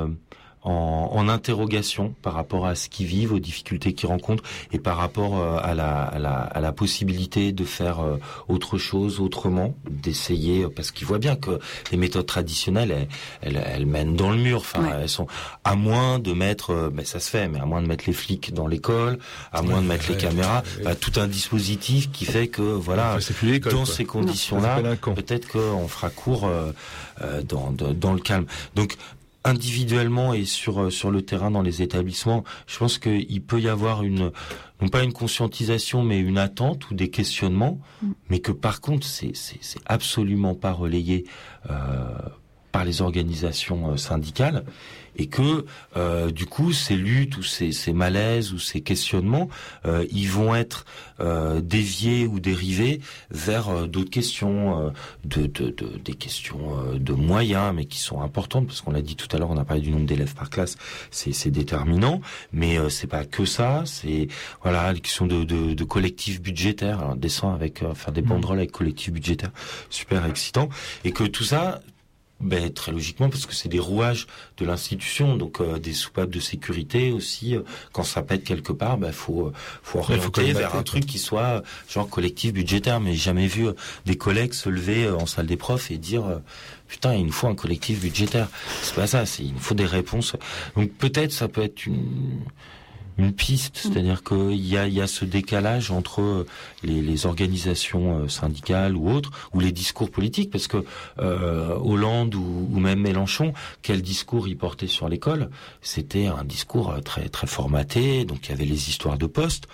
en interrogation par rapport à ce qu'ils vivent, aux difficultés qu'ils rencontrent et par rapport à la possibilité de faire autre chose autrement, d'essayer, parce qu'ils voient bien que les méthodes traditionnelles elles mènent dans le mur. Elles sont, à moins de mettre, ça se fait, mais à moins de mettre les flics dans l'école, à moins de mettre les caméras, tout un dispositif qui fait que dans ces conditions-là, peut-être qu'on fera court dans le calme. Donc individuellement et sur le terrain dans les établissements, je pense qu'il peut y avoir non pas une conscientisation, mais une attente ou des questionnements, mais que par contre, c'est absolument pas relayé par les organisations syndicales, et que du coup ces luttes ou ces malaises ou ces questionnements ils vont être déviés ou dérivés vers d'autres questions, des questions de moyens, mais qui sont importantes, parce qu'on l'a dit tout à l'heure, on a parlé du nombre d'élèves par classe, c'est déterminant, mais c'est pas que ça, c'est les questions de collectifs budgétaires. Alors descend avec faire des banderoles avec collectifs budgétaires, super excitant, et que tout ça, très logiquement, parce que c'est des rouages de l'institution, donc des soupapes de sécurité aussi. Quand ça pète quelque part, faut orienter vers un truc qui soit genre collectif budgétaire. Mais j'ai jamais vu des collègues se lever en salle des profs et dire putain, il nous faut un collectif budgétaire. C'est pas ça. Il nous faut des réponses. Donc peut-être ça peut être une piste, c'est-à-dire qu'il y a ce décalage entre les organisations syndicales ou autres, ou les discours politiques, parce que Hollande ou même Mélenchon, quel discours il portait sur l'école? C'était un discours très très formaté, donc il y avait les histoires de poste,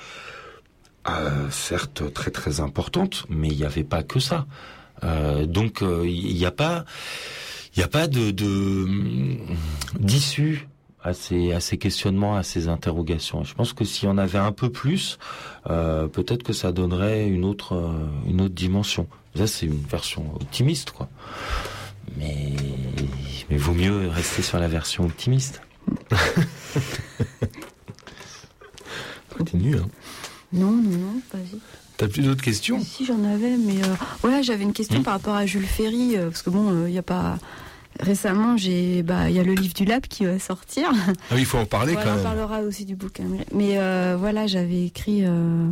certes très très importantes, mais il n'y avait pas que ça. Donc il n'y a pas d'issue à ces questionnements, à ces interrogations. Je pense que s'il y en avait un peu plus, peut-être que ça donnerait une autre dimension. Ça, c'est une version optimiste, quoi. Mais vaut mieux rester sur la version optimiste. T'es nu, hein? Non, vas-y. T'as plus d'autres questions? Si, j'en avais, mais j'avais une question par rapport à Jules Ferry, parce que il y a pas. Récemment, il y a le livre du Lab qui va sortir. Ah oui, il faut en parler quand même. On parlera aussi du bouquin. Mais j'avais écrit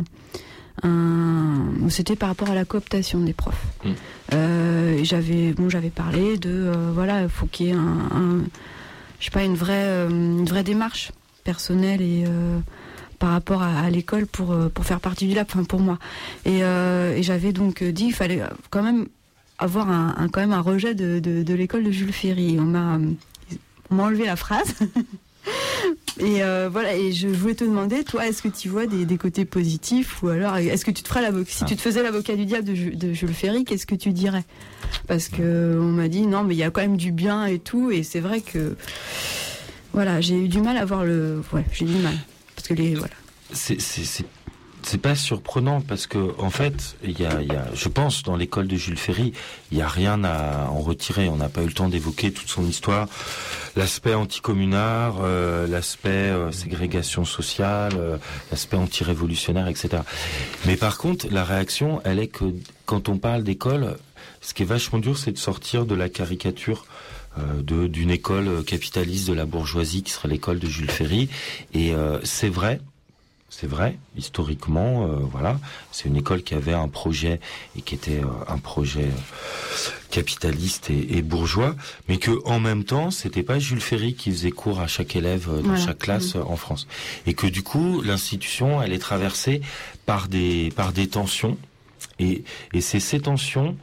c'était par rapport à la cooptation des profs. J'avais parlé de faut qu'il y ait une vraie démarche personnelle et par rapport à l'école pour faire partie du Lab, pour moi. Et j'avais donc dit il fallait quand même avoir quand même un rejet de l'école de Jules Ferry. On m'a enlevé la phrase. Et voilà, et je voulais te demander, toi, est-ce que tu vois des côtés positifs, ou alors est-ce que tu te ferais si tu te faisais l'avocat du diable de Jules Ferry, qu'est-ce que tu dirais? Parce que on m'a dit non, mais il y a quand même du bien et tout, et c'est vrai que voilà, j'ai eu du mal à voir j'ai eu du mal parce que voilà. C'est pas surprenant parce que en fait, il y a, je pense, dans l'école de Jules Ferry, il y a rien à en retirer. On n'a pas eu le temps d'évoquer toute son histoire, l'aspect anticommunard, l'aspect ségrégation sociale, l'aspect anti-révolutionnaire, etc. Mais par contre, la réaction, elle est que quand on parle d'école, ce qui est vachement dur, c'est de sortir de la caricature d'une école capitaliste de la bourgeoisie qui serait l'école de Jules Ferry. Et c'est vrai, historiquement, voilà, c'est une école qui avait un projet et qui était un projet capitaliste et bourgeois, mais que en même temps, c'était pas Jules Ferry qui faisait cours à chaque élève dans chaque classe en France, et que du coup, l'institution, elle est traversée par des tensions, et c'est ces tensions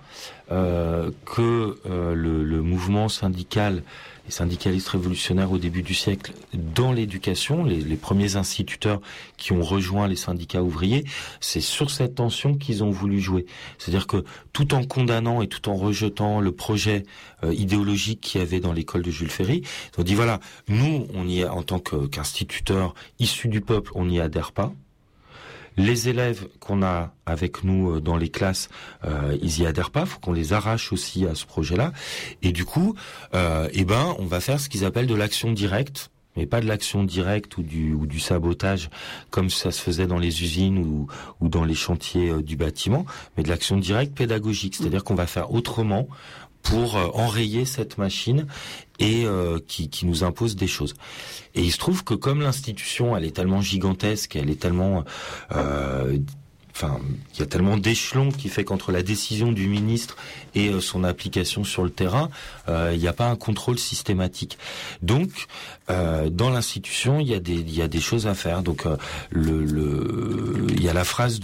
que le mouvement syndical, les syndicalistes révolutionnaires au début du siècle dans l'éducation, les premiers instituteurs qui ont rejoint les syndicats ouvriers, c'est sur cette tension qu'ils ont voulu jouer. C'est-à-dire que tout en condamnant et tout en rejetant le projet idéologique qu'il y avait dans l'école de Jules Ferry, ils ont dit voilà, nous, on y est en tant qu'instituteurs issus du peuple, on n'y adhère pas. Les élèves qu'on a avec nous dans les classes, ils y adhèrent pas. Faut qu'on les arrache aussi à ce projet-là. Et du coup, on va faire ce qu'ils appellent de l'action directe, mais pas de l'action directe ou du sabotage comme ça se faisait dans les usines ou dans les chantiers du bâtiment, mais de l'action directe pédagogique. C'est-à-dire qu'on va faire autrement pour enrayer cette machine et qui nous impose des choses. Et il se trouve que comme l'institution, elle est tellement gigantesque, elle est tellement... il y a tellement d'échelons qui fait qu'entre la décision du ministre et son application sur le terrain, il n'y a pas un contrôle systématique. Donc, dans l'institution, il y a des choses à faire. Donc, il y a la phrase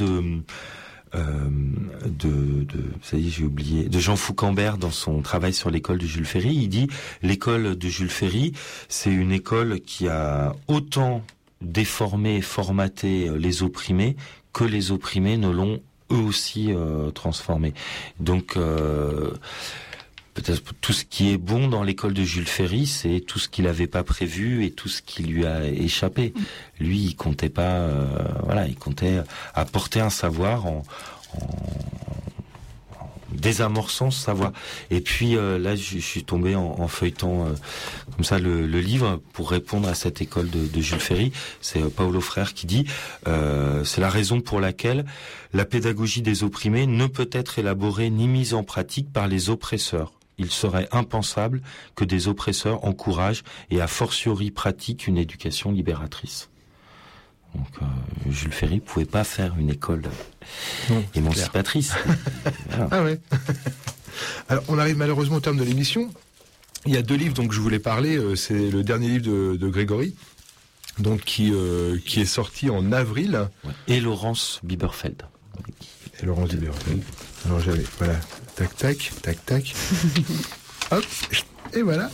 ça y est, j'ai oublié, de Jean Foucambert dans son travail sur l'école de Jules Ferry. Il dit l'école de Jules Ferry, c'est une école qui a autant déformé et formaté les opprimés que les opprimés ne l'ont eux aussi transformé. Donc peut-être tout ce qui est bon dans l'école de Jules Ferry, c'est tout ce qu'il n'avait pas prévu et tout ce qui lui a échappé. Lui, il comptait pas, il comptait apporter un savoir en désamorçant ce savoir. Et puis là, je suis tombé en feuilletant comme ça le livre pour répondre à cette école de Jules Ferry. C'est Paulo Freire qui dit c'est la raison pour laquelle la pédagogie des opprimés ne peut être élaborée ni mise en pratique par les oppresseurs. Il serait impensable que des oppresseurs encouragent et a fortiori pratiquent une éducation libératrice. Donc Jules Ferry pouvait pas faire une école émancipatrice. Voilà. Ah ouais. Alors on arrive malheureusement au terme de l'émission. Il y a 2 livres dont je voulais parler. C'est le dernier livre de Grégory, donc qui est sorti en avril. Ouais. Et Laurence Biberfeld. Alors j'avais voilà, tac. Hop, et voilà.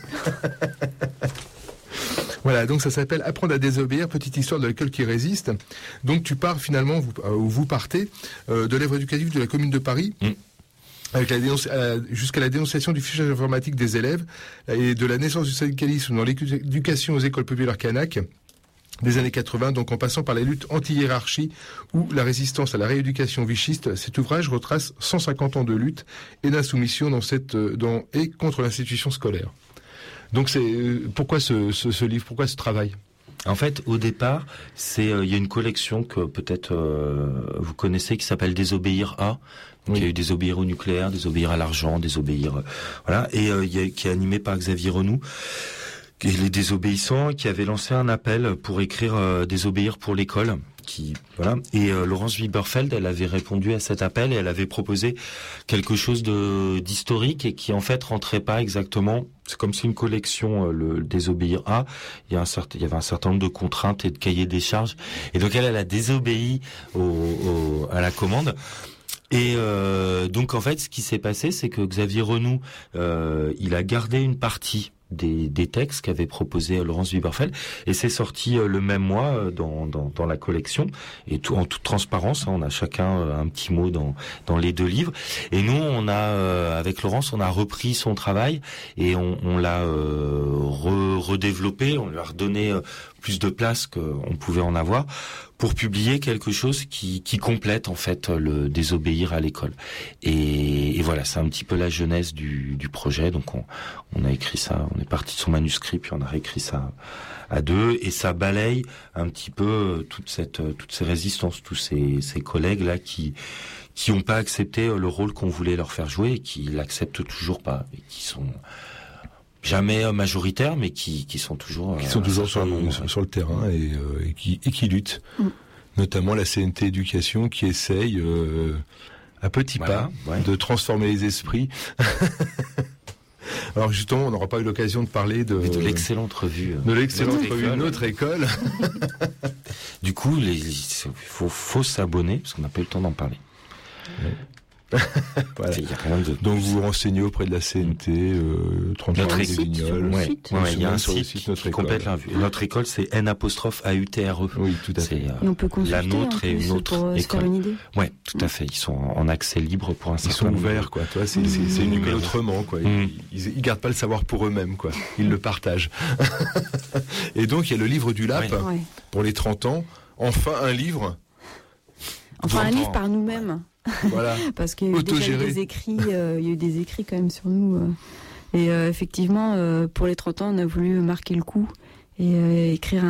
Voilà, donc ça s'appelle Apprendre à désobéir, petite histoire de l'école qui résiste. Donc tu pars finalement, vous partez de l'œuvre éducative de la Commune de Paris. Avec jusqu'à la dénonciation du fichage informatique des élèves et de la naissance du syndicalisme dans l'éducation aux écoles populaires kanak des années 80, donc en passant par les luttes anti-hiérarchie ou la résistance à la rééducation vichiste. Cet ouvrage retrace 150 ans de lutte et d'insoumission et contre l'institution scolaire. Donc pourquoi ce livre, pourquoi ce travail ? En fait, au départ, il y a une collection que peut-être vous connaissez qui s'appelle Désobéir à. Donc, il y a eu Désobéir au nucléaire, Désobéir à l'argent, Désobéir, voilà, et qui est animé par Xavier Renou. Et les désobéissants qui avaient lancé un appel pour écrire Désobéir pour l'école, et Laurence Biberfeld, elle avait répondu à cet appel et elle avait proposé quelque chose d'historique et qui en fait rentrait pas exactement. C'est comme si une collection, le Désobéir à, il y avait un certain nombre de contraintes et de cahiers des charges, et donc elle a désobéi à la commande. Et donc en fait, ce qui s'est passé, c'est que Xavier Renou, il a gardé une partie des textes qu'avait proposé Laurence Wieberfeld, et c'est sorti le même mois dans la collection, et tout en toute transparence, on a chacun un petit mot dans les deux livres, et nous on a avec Laurence on a repris son travail et on l'a redéveloppé, on lui a redonné plus de place qu'on pouvait en avoir pour publier quelque chose qui complète en fait le désobéir à l'école. Et voilà, c'est un petit peu la genèse du projet. Donc on a écrit ça, on est parti de son manuscrit puis on a réécrit ça à deux, et ça balaye un petit peu toutes ces résistances, tous ces collègues là qui ont pas accepté le rôle qu'on voulait leur faire jouer et qui l'acceptent toujours pas, et qui sont jamais majoritaires, mais qui sont toujours sur le terrain et qui luttent. Notamment la CNT Éducation qui essaye à petits pas de transformer les esprits. Alors justement, on n'aura pas eu l'occasion de parler de l'excellente revue Notre École. Du coup, il faut s'abonner parce qu'on n'a pas eu le temps d'en parler. Voilà. Donc vous vous renseignez auprès de la CNT, 33 des Vignoles. Il y a un site qui complète la revue. Notre école, c'est N'_AUTRE. Oui, tout à fait. Et on peut consulter la nôtre et une autre pour école. Se faire une idée. Ouais, tout à fait. Ils sont en accès libre pour un certain nombre. Ils sont ouverts, quoi. Toi, c'est une école autrement, quoi. Ils gardent pas le savoir pour eux-mêmes, quoi. Ils le partagent. Et donc il y a le livre du LAP pour les 30 ans. Enfin un livre. Enfin un livre par nous-mêmes. Voilà. Parce qu'il y a eu déjà des écrits, il y a eu des écrits quand même sur nous. Et effectivement, pour les 30 ans, on a voulu marquer le coup et écrire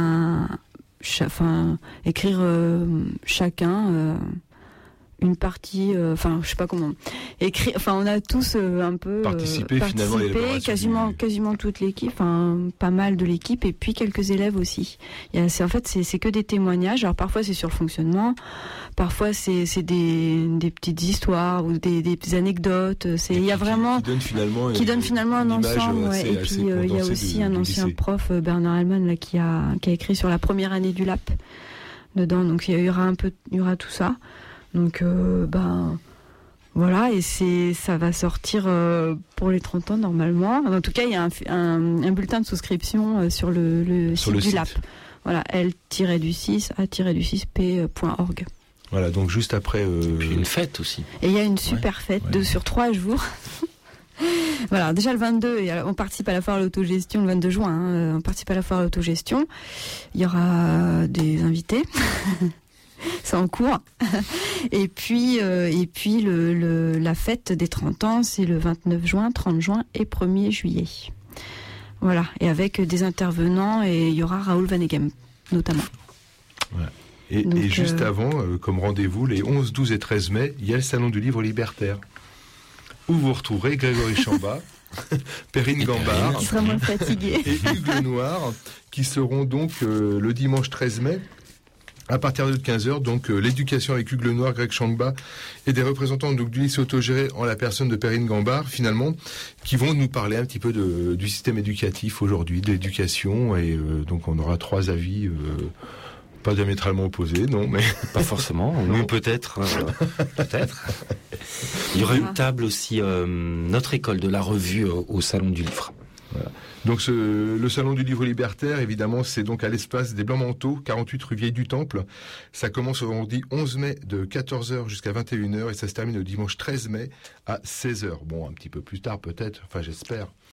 chacun une partie, je sais pas comment. On a tous un peu participé finalement à l'élaboration quasiment toute l'équipe, pas mal de l'équipe, et puis quelques élèves aussi. C'est que des témoignages. Alors parfois c'est sur le fonctionnement, parfois c'est des petites histoires ou des anecdotes. Il y a vraiment qui donne finalement un ensemble. Et puis il y a aussi un ancien prof, Bernard Hellman, là, qui a écrit sur la première année du LAP dedans. Donc il y aura tout ça. Donc voilà, et ça va sortir pour les 30 ans normalement. En tout cas, il y a un bulletin de souscription sur le site du LAP. Voilà, l-du6a-du6p.org. Voilà, donc juste après et puis une fête aussi. Et il y a une super fête sur 3 jours. Voilà, déjà le 22, on participe à la foire à l'autogestion le 22 juin, on participe à la foire à l'autogestion. Il y aura des invités. C'est en cours. Et puis la fête des 30 ans, c'est le 29 juin, 30 juin et 1er juillet. Voilà, et avec des intervenants, et il y aura Raoul Vaneigem notamment. Voilà. Et juste avant, comme rendez-vous, les 11, 12 et 13 mai, il y a le Salon du Livre Libertaire, où vous retrouverez Grégory Chamba, Perrine Gambard qui sera moins fatigué, et Hugues Lenoir, qui seront donc le dimanche 13 mai, à partir de 15h, donc l'éducation avec Hugues Lenoir, Greg Chamba et des représentants donc, du lycée autogéré en la personne de Perrine Gambard, finalement, qui vont nous parler un petit peu du système éducatif aujourd'hui, de l'éducation, et donc on aura 3 avis pas diamétralement opposés, non, mais... Pas forcément, nous peut-être. Il y aura une table aussi, notre école de la revue au Salon du Livre. Voilà. Donc le Salon du Livre Libertaire, évidemment, c'est donc à l'espace des Blancs-Manteaux, 48 rue Vieille du Temple. Ça commence au vendredi 11 mai de 14h jusqu'à 21h et ça se termine le dimanche 13 mai à 16h. Bon, un petit peu plus tard peut-être, enfin j'espère.